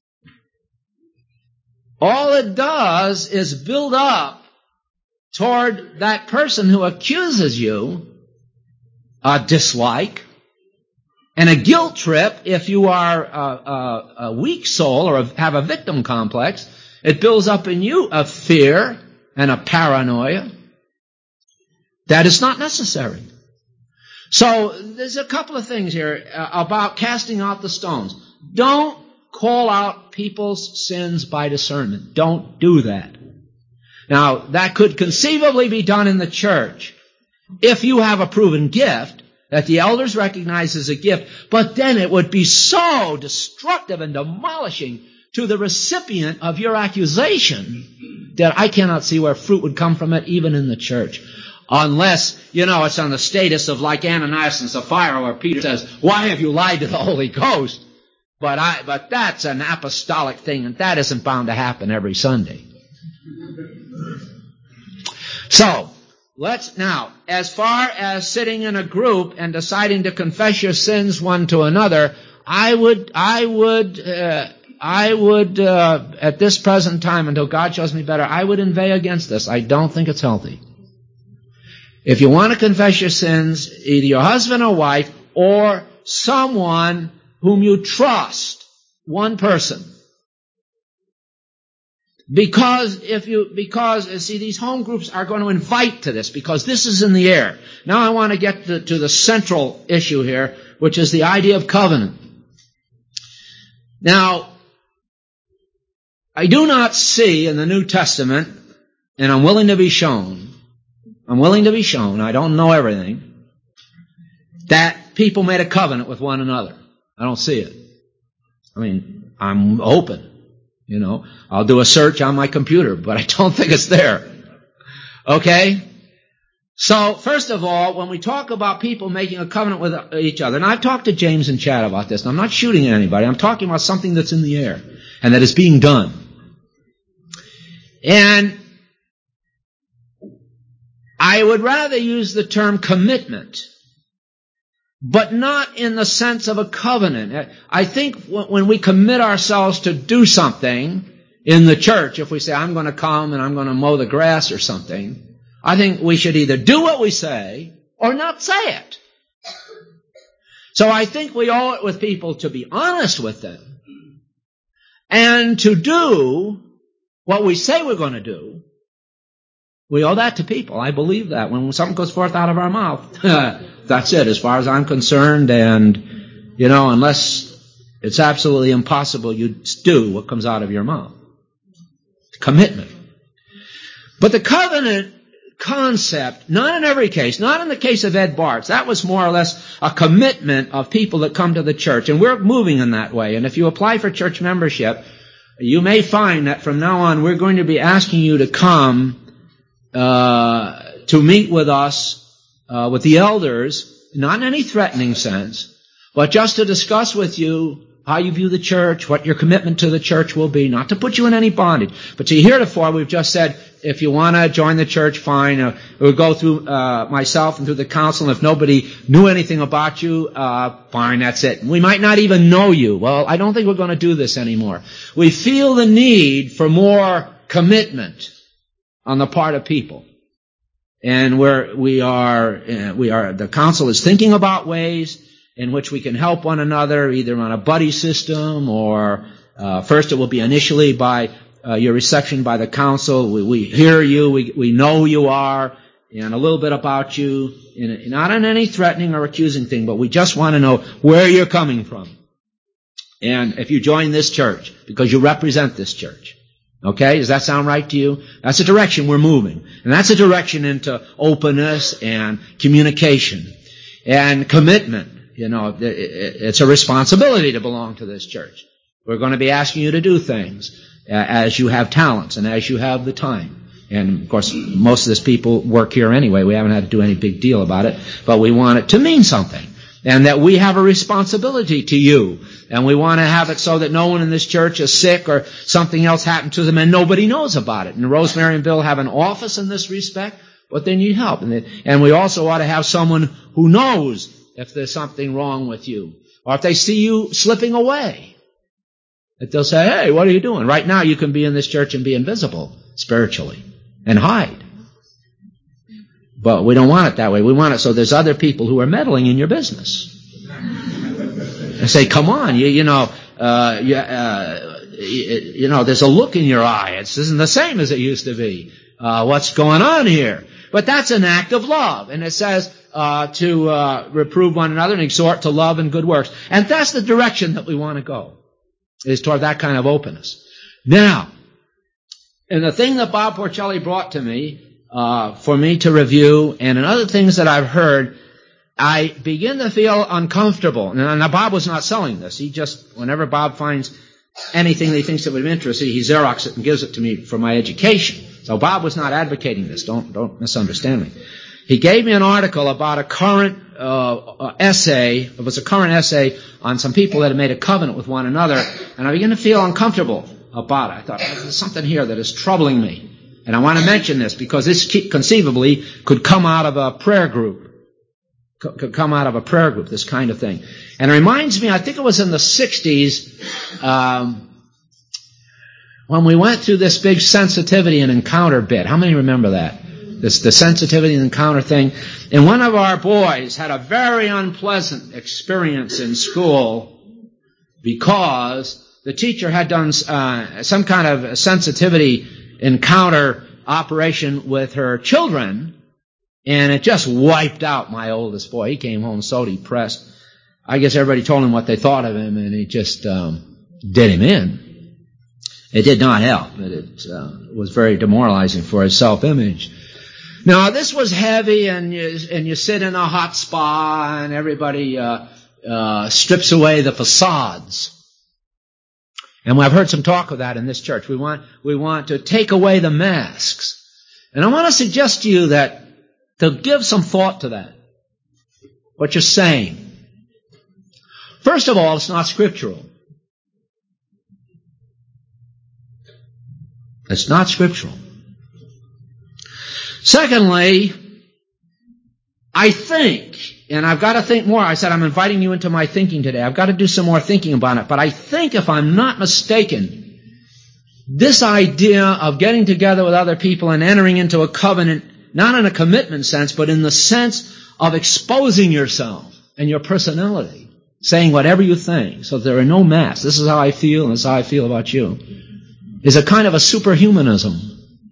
Speaker 1: all it does is build up toward that person who accuses you a dislike and a guilt trip. If you are a, a, a weak soul or have a victim complex, it builds up in you a fear and a paranoia that is not necessary. So there's a couple of things here uh, about casting out the stones. Don't call out people's sins by discernment. Don't do that. Now, that could conceivably be done in the church if you have a proven gift that the elders recognize as a gift, but then it would be so destructive and demolishing to the recipient of your accusation that I cannot see where fruit would come from it even in the church. Unless, you know, it's on the status of like Ananias and Sapphira where Peter says, why have you lied to the Holy Ghost? But I, but that's an apostolic thing, and that isn't bound to happen every Sunday. So, let's now, as far as sitting in a group and deciding to confess your sins one to another, I would, I would, uh, I would, uh, at this present time, until God shows me better, I would inveigh against this. I don't think it's healthy. If you want to confess your sins, either your husband or wife, or someone whom you trust, one person, Because if you, because, see, these home groups are going to invite to this, because this is in the air. Now I want to get to, to the central issue here, which is the idea of covenant. Now, I do not see in the New Testament, and I'm willing to be shown, I'm willing to be shown, I don't know everything, that people made a covenant with one another. I don't see it. I mean, I'm open. You know, I'll do a search on my computer, but I don't think it's there. Okay? So, first of all, when we talk about people making a covenant with each other, and I've talked to James and Chad about this, and I'm not shooting at anybody, I'm talking about something that's in the air, and that is being done. And I would rather use the term commitment, but not in the sense of a covenant. I think when we commit ourselves to do something in the church, if we say, I'm going to come and I'm going to mow the grass or something, I think we should either do what we say or not say it. So I think we owe it with people to be honest with them and to do what we say we're going to do. We owe that to people. I believe that. When something goes forth out of our mouth, that's it, as far as I'm concerned. And, you know, unless it's absolutely impossible, you do what comes out of your mouth. Commitment. But the covenant concept, not in every case, not in the case of Ed Bartz, that was more or less a commitment of people that come to the church. And we're moving in that way. And if you apply for church membership, you may find that from now on we're going to be asking you to come uh to meet with us, uh with the elders, not in any threatening sense, but just to discuss with you how you view the church, what your commitment to the church will be, not to put you in any bondage. But see, heretofore we've just said, if you want to join the church, fine. Uh, we'll go through uh myself and through the council. If nobody knew anything about you, uh fine, that's it. We might not even know you. Well, I don't think we're going to do this anymore. We feel the need for more commitment on the part of people. And where we are, uh, we are, the council is thinking about ways in which we can help one another, either on a buddy system or, uh, first it will be initially by, uh, your reception by the council. We, we hear you, we, we know who you are, and a little bit about you, in, not in any threatening or accusing thing, but we just want to know where you're coming from. And if you join this church, because you represent this church. Okay, does that sound right to you? That's the direction we're moving. And that's a direction into openness and communication and commitment. You know, it's a responsibility to belong to this church. We're going to be asking you to do things as you have talents and as you have the time. And, of course, most of this people work here anyway. We haven't had to do any big deal about it. But we want it to mean something. And that we have a responsibility to you. And we want to have it so that no one in this church is sick or something else happened to them and nobody knows about it. And Rosemary and Bill have an office in this respect, but they need help. And, they, and we also ought to have someone who knows if there's something wrong with you. Or if they see you slipping away. That they'll say, hey, what are you doing? Right now you can be in this church and be invisible spiritually and hide. But we don't want it that way. We want it so there's other people who are meddling in your business. And say, come on, you, you know, uh, you, uh, you, you know, there's a look in your eye. It isn't the same as it used to be. Uh, what's going on here? But that's an act of love. And it says, uh, to, uh, reprove one another and exhort to love and good works. And that's the direction that we want to go, is toward that kind of openness. Now, and the thing that Bob Porcelli brought to me, uh, for me to review, and in other things that I've heard, I begin to feel uncomfortable. Now, Bob was not selling this. He just, whenever Bob finds anything that he thinks that would be interesting, he Xeroxes it and gives it to me for my education. So Bob was not advocating this. Don't, don't misunderstand me. He gave me an article about a current uh, essay. It was a current essay on some people that had made a covenant with one another, and I began to feel uncomfortable about it. I thought, there's something here that is troubling me. And I want to mention this because this conceivably could come out of a prayer group. Could come out of a prayer group, this kind of thing. And it reminds me, I think it was in the sixties, um, when we went through this big sensitivity and encounter bit. How many remember that? This, the sensitivity and encounter thing. And one of our boys had a very unpleasant experience in school because the teacher had done uh, some kind of sensitivity encounter operation with her children, and it just wiped out my oldest boy. He came home so depressed. I guess everybody told him what they thought of him, and it just um, did him in. It did not help. It uh, was very demoralizing for his self-image. Now, this was heavy, and you, and you sit in a hot spa, and everybody uh, uh, strips away the facades. And I've heard some talk of that in this church. We want, we want to take away the masks. And I want to suggest to you that to give some thought to that, what you're saying. First of all, it's not scriptural. It's not scriptural. Secondly, I think, and I've got to think more. I said I'm inviting you into my thinking today. I've got to do some more thinking about it. But I think, if I'm not mistaken, this idea of getting together with other people and entering into a covenant, not in a commitment sense, but in the sense of exposing yourself and your personality, saying whatever you think, so there are no masks. This is how I feel, and this is how I feel about you, is a kind of a superhumanism.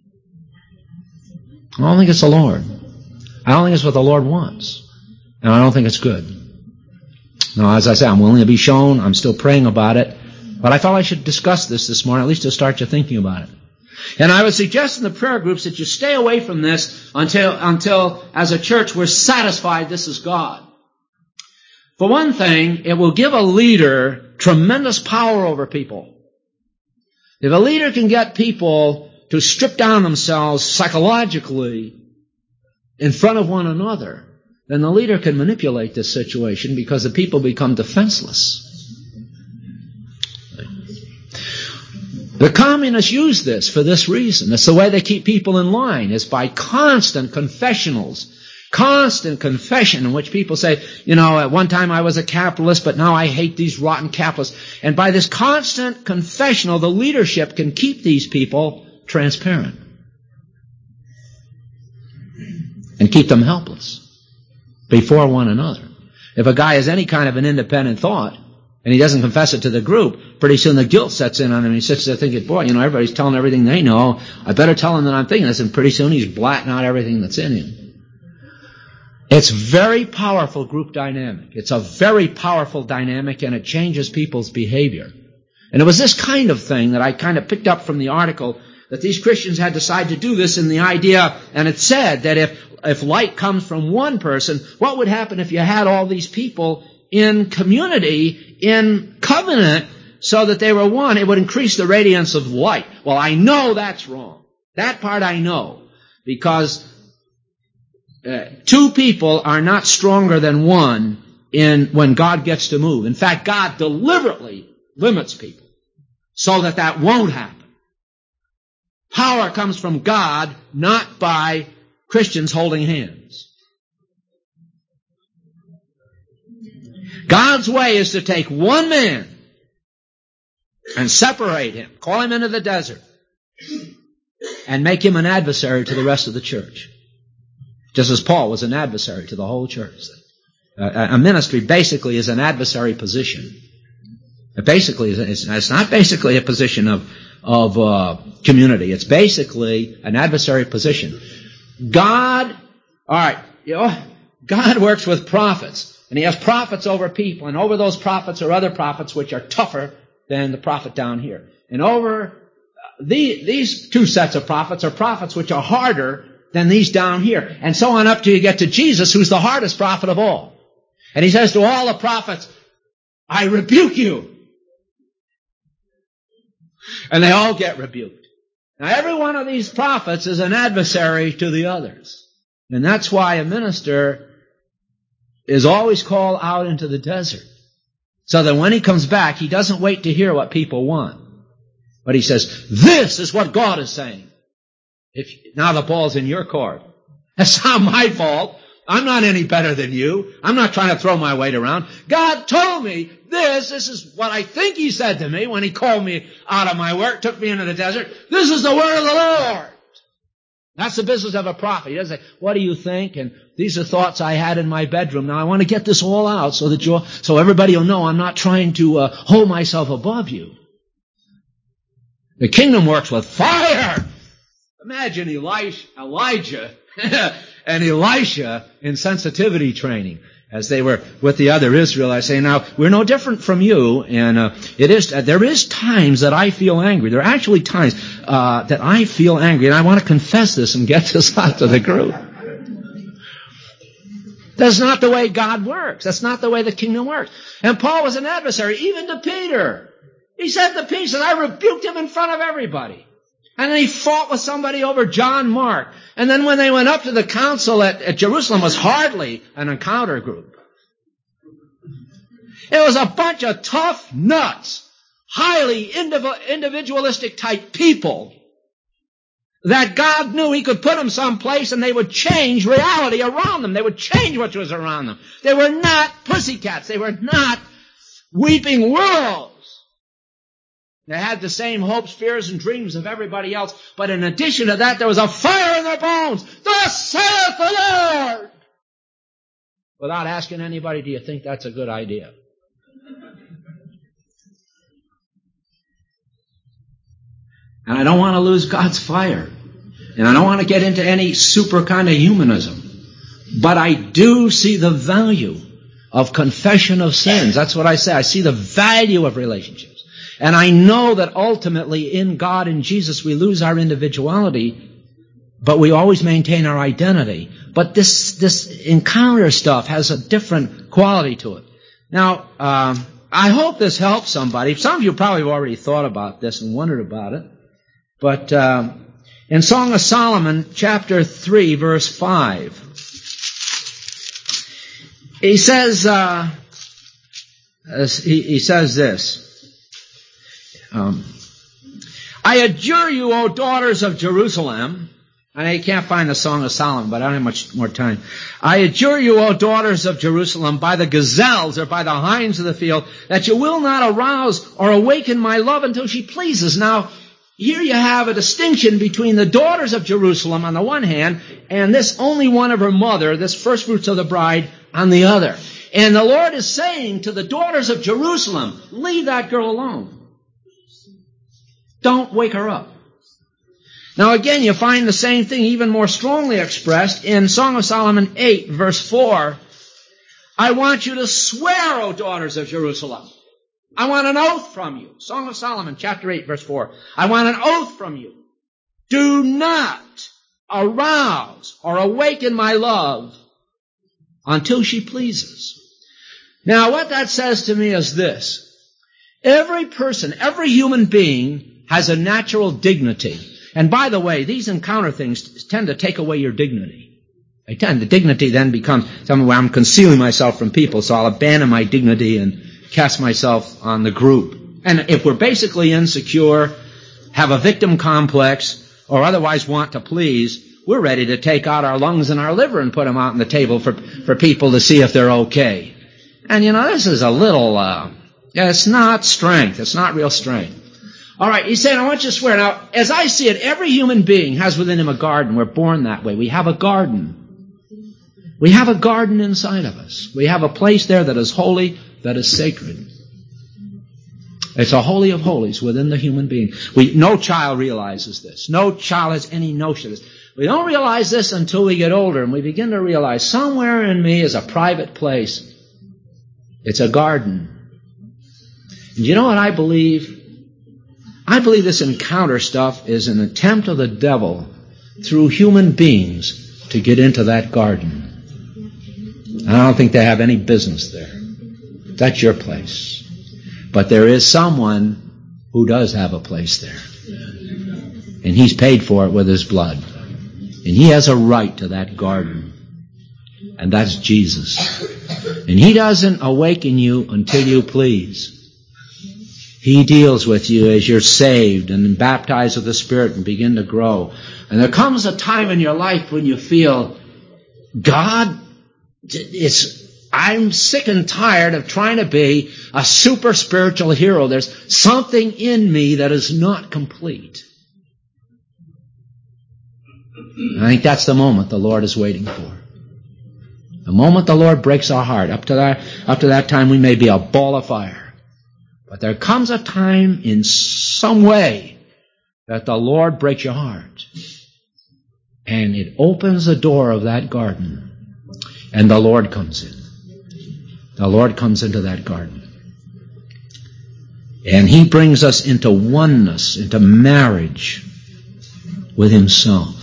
Speaker 1: I don't think it's the Lord. I don't think it's what the Lord wants. And I don't think it's good. Now, as I say, I'm willing to be shown. I'm still praying about it. But I thought I should discuss this this morning, at least to start you thinking about it. And I would suggest in the prayer groups that you stay away from this until, until as a church, we're satisfied this is God. For one thing, it will give a leader tremendous power over people. If a leader can get people to strip down themselves psychologically in front of one another, then the leader can manipulate this situation because the people become defenseless. The communists use this for this reason. It's the way they keep people in line, is by constant confessionals. Constant confession in which people say, you know, at one time I was a capitalist, but now I hate these rotten capitalists. And by this constant confessional, the leadership can keep these people transparent and keep them helpless before one another. If a guy has any kind of an independent thought and he doesn't confess it to the group, pretty soon the guilt sets in on him. He sits there thinking, boy, you know, everybody's telling everything they know. I better tell him that I'm thinking this. And pretty soon he's blatting out everything that's in him. It's very powerful group dynamic. It's a very powerful dynamic, and it changes people's behavior. And it was this kind of thing that I kind of picked up from the article, that these Christians had decided to do this in the idea, and it said that if, if light comes from one person, what would happen if you had all these people in community, in covenant, so that they were one? It would increase the radiance of light. Well, I know that's wrong. That part I know, because Uh, two people are not stronger than one in when God gets to move. In fact, God deliberately limits people so that that won't happen. Power comes from God, not by Christians holding hands. God's way is to take one man and separate him, call him into the desert, and make him an adversary to the rest of the church. Just as Paul was an adversary to the whole church. Uh, a ministry basically is an adversary position. It basically is, it's, it's not basically a position of, of uh, community. It's basically an adversary position. God, all right, you know, God works with prophets, and He has prophets over people, and over those prophets are other prophets which are tougher than the prophet down here. And over uh, the, these two sets of prophets are prophets which are harder than these down here. And so on up till you get to Jesus, who's the hardest prophet of all. And He says to all the prophets, I rebuke you. And they all get rebuked. Now every one of these prophets is an adversary to the others. And that's why a minister is always called out into the desert. So that when he comes back, he doesn't wait to hear what people want. But he says, this is what God is saying. If, now the ball's in your court. That's not my fault. I'm not any better than you. I'm not trying to throw my weight around. God told me this. This is what I think He said to me when He called me out of my work, took me into the desert. This is the word of the Lord. That's the business of a prophet. He doesn't say, what do you think? And these are thoughts I had in my bedroom. Now I want to get this all out so that you, so everybody will know I'm not trying to uh, hold myself above you. The kingdom works with fire. Imagine Elijah, Elijah and Elisha in sensitivity training as they were with the other Israelites saying, now, we're no different from you, and uh, it is uh, there is times that I feel angry. There are actually times uh, that I feel angry, and I want to confess this and get this out to the group. That's not the way God works. That's not the way the kingdom works. And Paul was an adversary, even to Peter. He said to Peter, I rebuked him in front of everybody. And then he fought with somebody over John Mark. And then when they went up to the council at, at Jerusalem, it was hardly an encounter group. It was a bunch of tough nuts, highly indiv- individualistic type people that God knew He could put them someplace and they would change reality around them. They would change what was around them. They were not pussycats. They were not weeping willows. They had the same hopes, fears, and dreams of everybody else. But in addition to that, there was a fire in their bones. Thus saith the Lord! Without asking anybody, do you think that's a good idea? And I don't want to lose God's fire. And I don't want to get into any super kind of humanism. But I do see the value of confession of sins. That's what I say. I see the value of relationships. And I know that ultimately in God and Jesus we lose our individuality, but we always maintain our identity. But this this encounter stuff has a different quality to it. Now, um, I hope this helps somebody. Some of you probably have already thought about this and wondered about it. But um, in Song of Solomon, chapter three, verse five, he says, uh, he, he says this. Um, I adjure you, O daughters of Jerusalem. I know you can't find the Song of Solomon, but I don't have much more time. I adjure you, O daughters of Jerusalem, by the gazelles or by the hinds of the field, that you will not arouse or awaken my love until she pleases. Now, here you have a distinction between the daughters of Jerusalem on the one hand, and this only one of her mother, this first fruits of the bride, on the other. And the Lord is saying to the daughters of Jerusalem, leave that girl alone. Don't wake her up. Now again, you find the same thing even more strongly expressed in Song of Solomon eight, verse four. I want you to swear, O daughters of Jerusalem. I want an oath from you. Song of Solomon, chapter eight, verse four. I want an oath from you. Do not arouse or awaken my love until she pleases. Now what that says to me is this. Every person, every human being has a natural dignity. And by the way, these encounter things tend to take away your dignity. They tend, the dignity then becomes something where I'm concealing myself from people, so I'll abandon my dignity and cast myself on the group. And if we're basically insecure, have a victim complex, or otherwise want to please, we're ready to take out our lungs and our liver and put them out on the table for, for people to see if they're okay. And you know, this is a little, uh, it's not strength. It's not real strength. All right, he's saying, I want you to swear. Now, as I see it, every human being has within him a garden. We're born that way. We have a garden. We have a garden inside of us. We have a place there that is holy, that is sacred. It's a holy of holies within the human being. We, no child realizes this. No child has any notion of this. We don't realize this until we get older and we begin to realize somewhere in me is a private place. It's a garden. And you know what I believe? I believe this encounter stuff is an attempt of the devil through human beings to get into that garden. And I don't think they have any business there. That's your place. But there is someone who does have a place there. And he's paid for it with his blood. And he has a right to that garden. And that's Jesus. And he doesn't awaken you until you please. He deals with you as you're saved and baptized with the Spirit and begin to grow. And there comes a time in your life when you feel, God, it's, I'm sick and tired of trying to be a super spiritual hero. There's something in me that is not complete. And I think that's the moment the Lord is waiting for. The moment the Lord breaks our heart. Up to that, up to that time we may be a ball of fire. But there comes a time in some way that the Lord breaks your heart. And it opens the door of that garden. And the Lord comes in. The Lord comes into that garden. And He brings us into oneness, into marriage with Himself.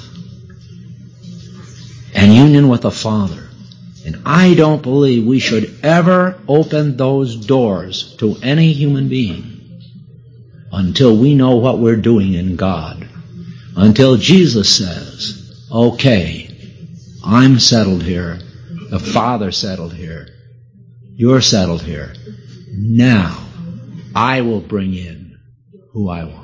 Speaker 1: And union with the Father. And I don't believe we should ever open those doors to any human being until we know what we're doing in God. Until Jesus says, okay, I'm settled here. The Father settled here. You're settled here. Now, I will bring in who I want.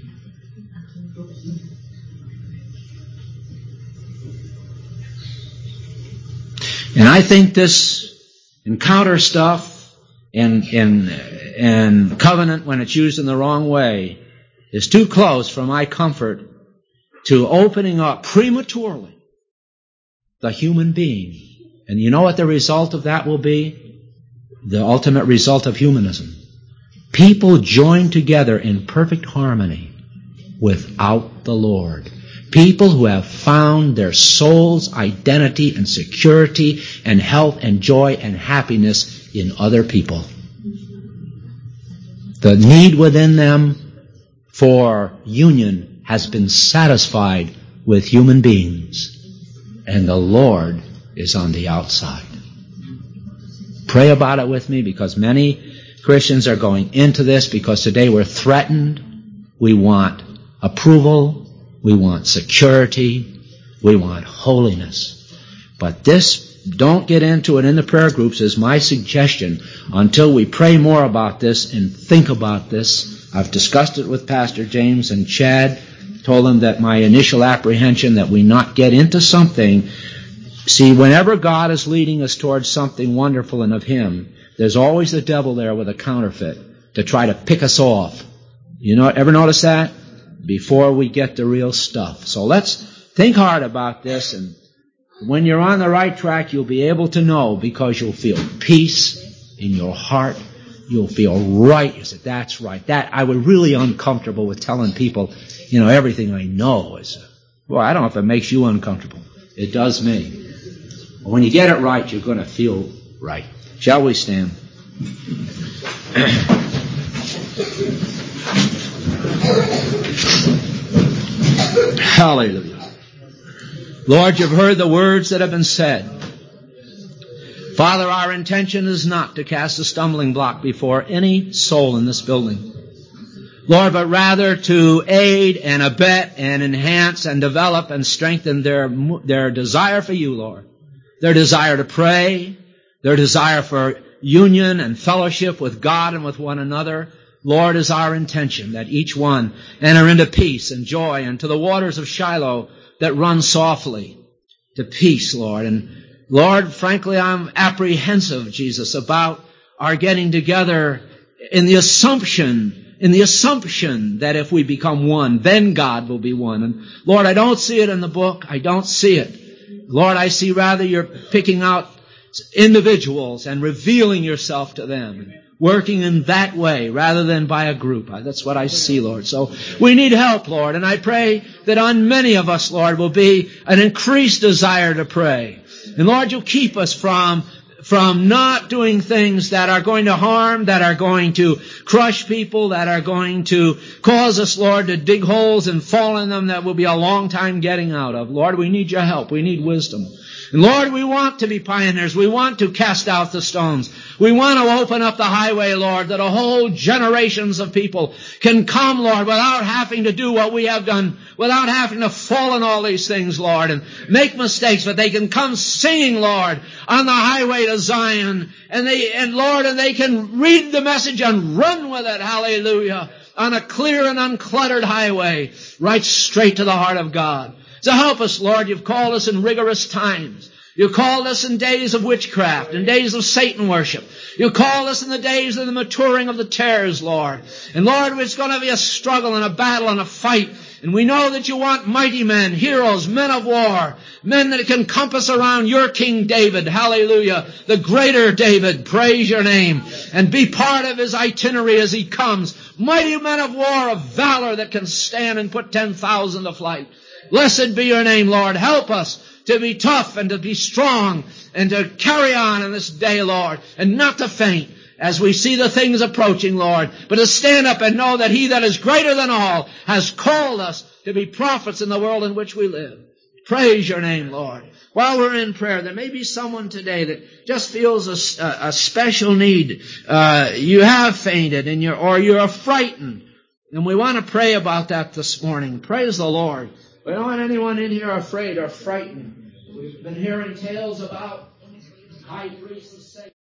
Speaker 1: And I think this encounter stuff and, and, and covenant, when it's used in the wrong way, is too close for my comfort to opening up prematurely the human being. And you know what the result of that will be? The ultimate result of humanism. People joined together in perfect harmony without the Lord. People who have found their soul's identity and security and health and joy and happiness in other people. The need within them for union has been satisfied with human beings, and the Lord is on the outside. Pray about it with me, because many Christians are going into this because today we're threatened. We want approval. We want security. We want holiness. But this, don't get into it in the prayer groups, is my suggestion, until we pray more about this and think about this. I've discussed it with Pastor James and Chad, told them that my initial apprehension that we not get into something. See, whenever God is leading us towards something wonderful and of Him, there's always the devil there with a counterfeit to try to pick us off. You know, ever notice that? Before we get the real stuff. So let's think hard about this, and when you're on the right track, you'll be able to know, because you'll feel peace in your heart. You'll feel right. You say, that's right. That I was really uncomfortable with telling people, you know, everything I know is, well, I don't know if it makes you uncomfortable. It does me. But when you get it right, you're going to feel right. Shall we stand? Hallelujah. Lord, you've heard the words that have been said. Father, our intention is not to cast a stumbling block before any soul in this building, Lord, but rather to aid and abet and enhance and develop and strengthen their, their desire for you, Lord. Their desire to pray, their desire for union and fellowship with God and with one another. Lord, is our intention that each one enter into peace and joy and to the waters of Shiloh that run softly to peace, Lord. And Lord, frankly, I'm apprehensive, Jesus, about our getting together in the assumption, in the assumption that if we become one, then God will be one. And Lord, I don't see it in the book. I don't see it. Lord, I see rather you're picking out individuals and revealing yourself to them, working in that way rather than by a group. That's what I see, Lord. So we need help, Lord. And I pray that on many of us, Lord, will be an increased desire to pray. And Lord, you'll keep us from, from not doing things that are going to harm, that are going to crush people, that are going to cause us, Lord, to dig holes and fall in them that will be a long time getting out of. Lord, we need your help. We need wisdom. And Lord, we want to be pioneers. We want to cast out the stones. We want to open up the highway, Lord, that a whole generations of people can come, Lord, without having to do what we have done, without having to fall in all these things, Lord, and make mistakes, but they can come singing, Lord, on the highway to Zion. And they, and Lord, and they can read the message and run with it. Hallelujah. On a clear and uncluttered highway, right straight to the heart of God. So help us, Lord. You've called us in rigorous times. You called us in days of witchcraft, in days of Satan worship. You called us in the days of the maturing of the tares, Lord. And Lord, it's going to be a struggle and a battle and a fight. And we know that you want mighty men, heroes, men of war, men that can compass around your King David. Hallelujah. The greater David. Praise your name. And be part of his itinerary as he comes. Mighty men of war, of valor that can stand and put ten thousand to flight. Blessed be your name, Lord. Help us to be tough and to be strong and to carry on in this day, Lord, and not to faint as we see the things approaching, Lord, but to stand up and know that he that is greater than all has called us to be prophets in the world in which we live. Praise your name, Lord. While we're in prayer, there may be someone today that just feels a, a special need. Uh, you have fainted and you're, or you're frightened. And we want to pray about that this morning. Praise the Lord. We don't want anyone in here afraid or frightened. We've been hearing tales about high priests of Satan.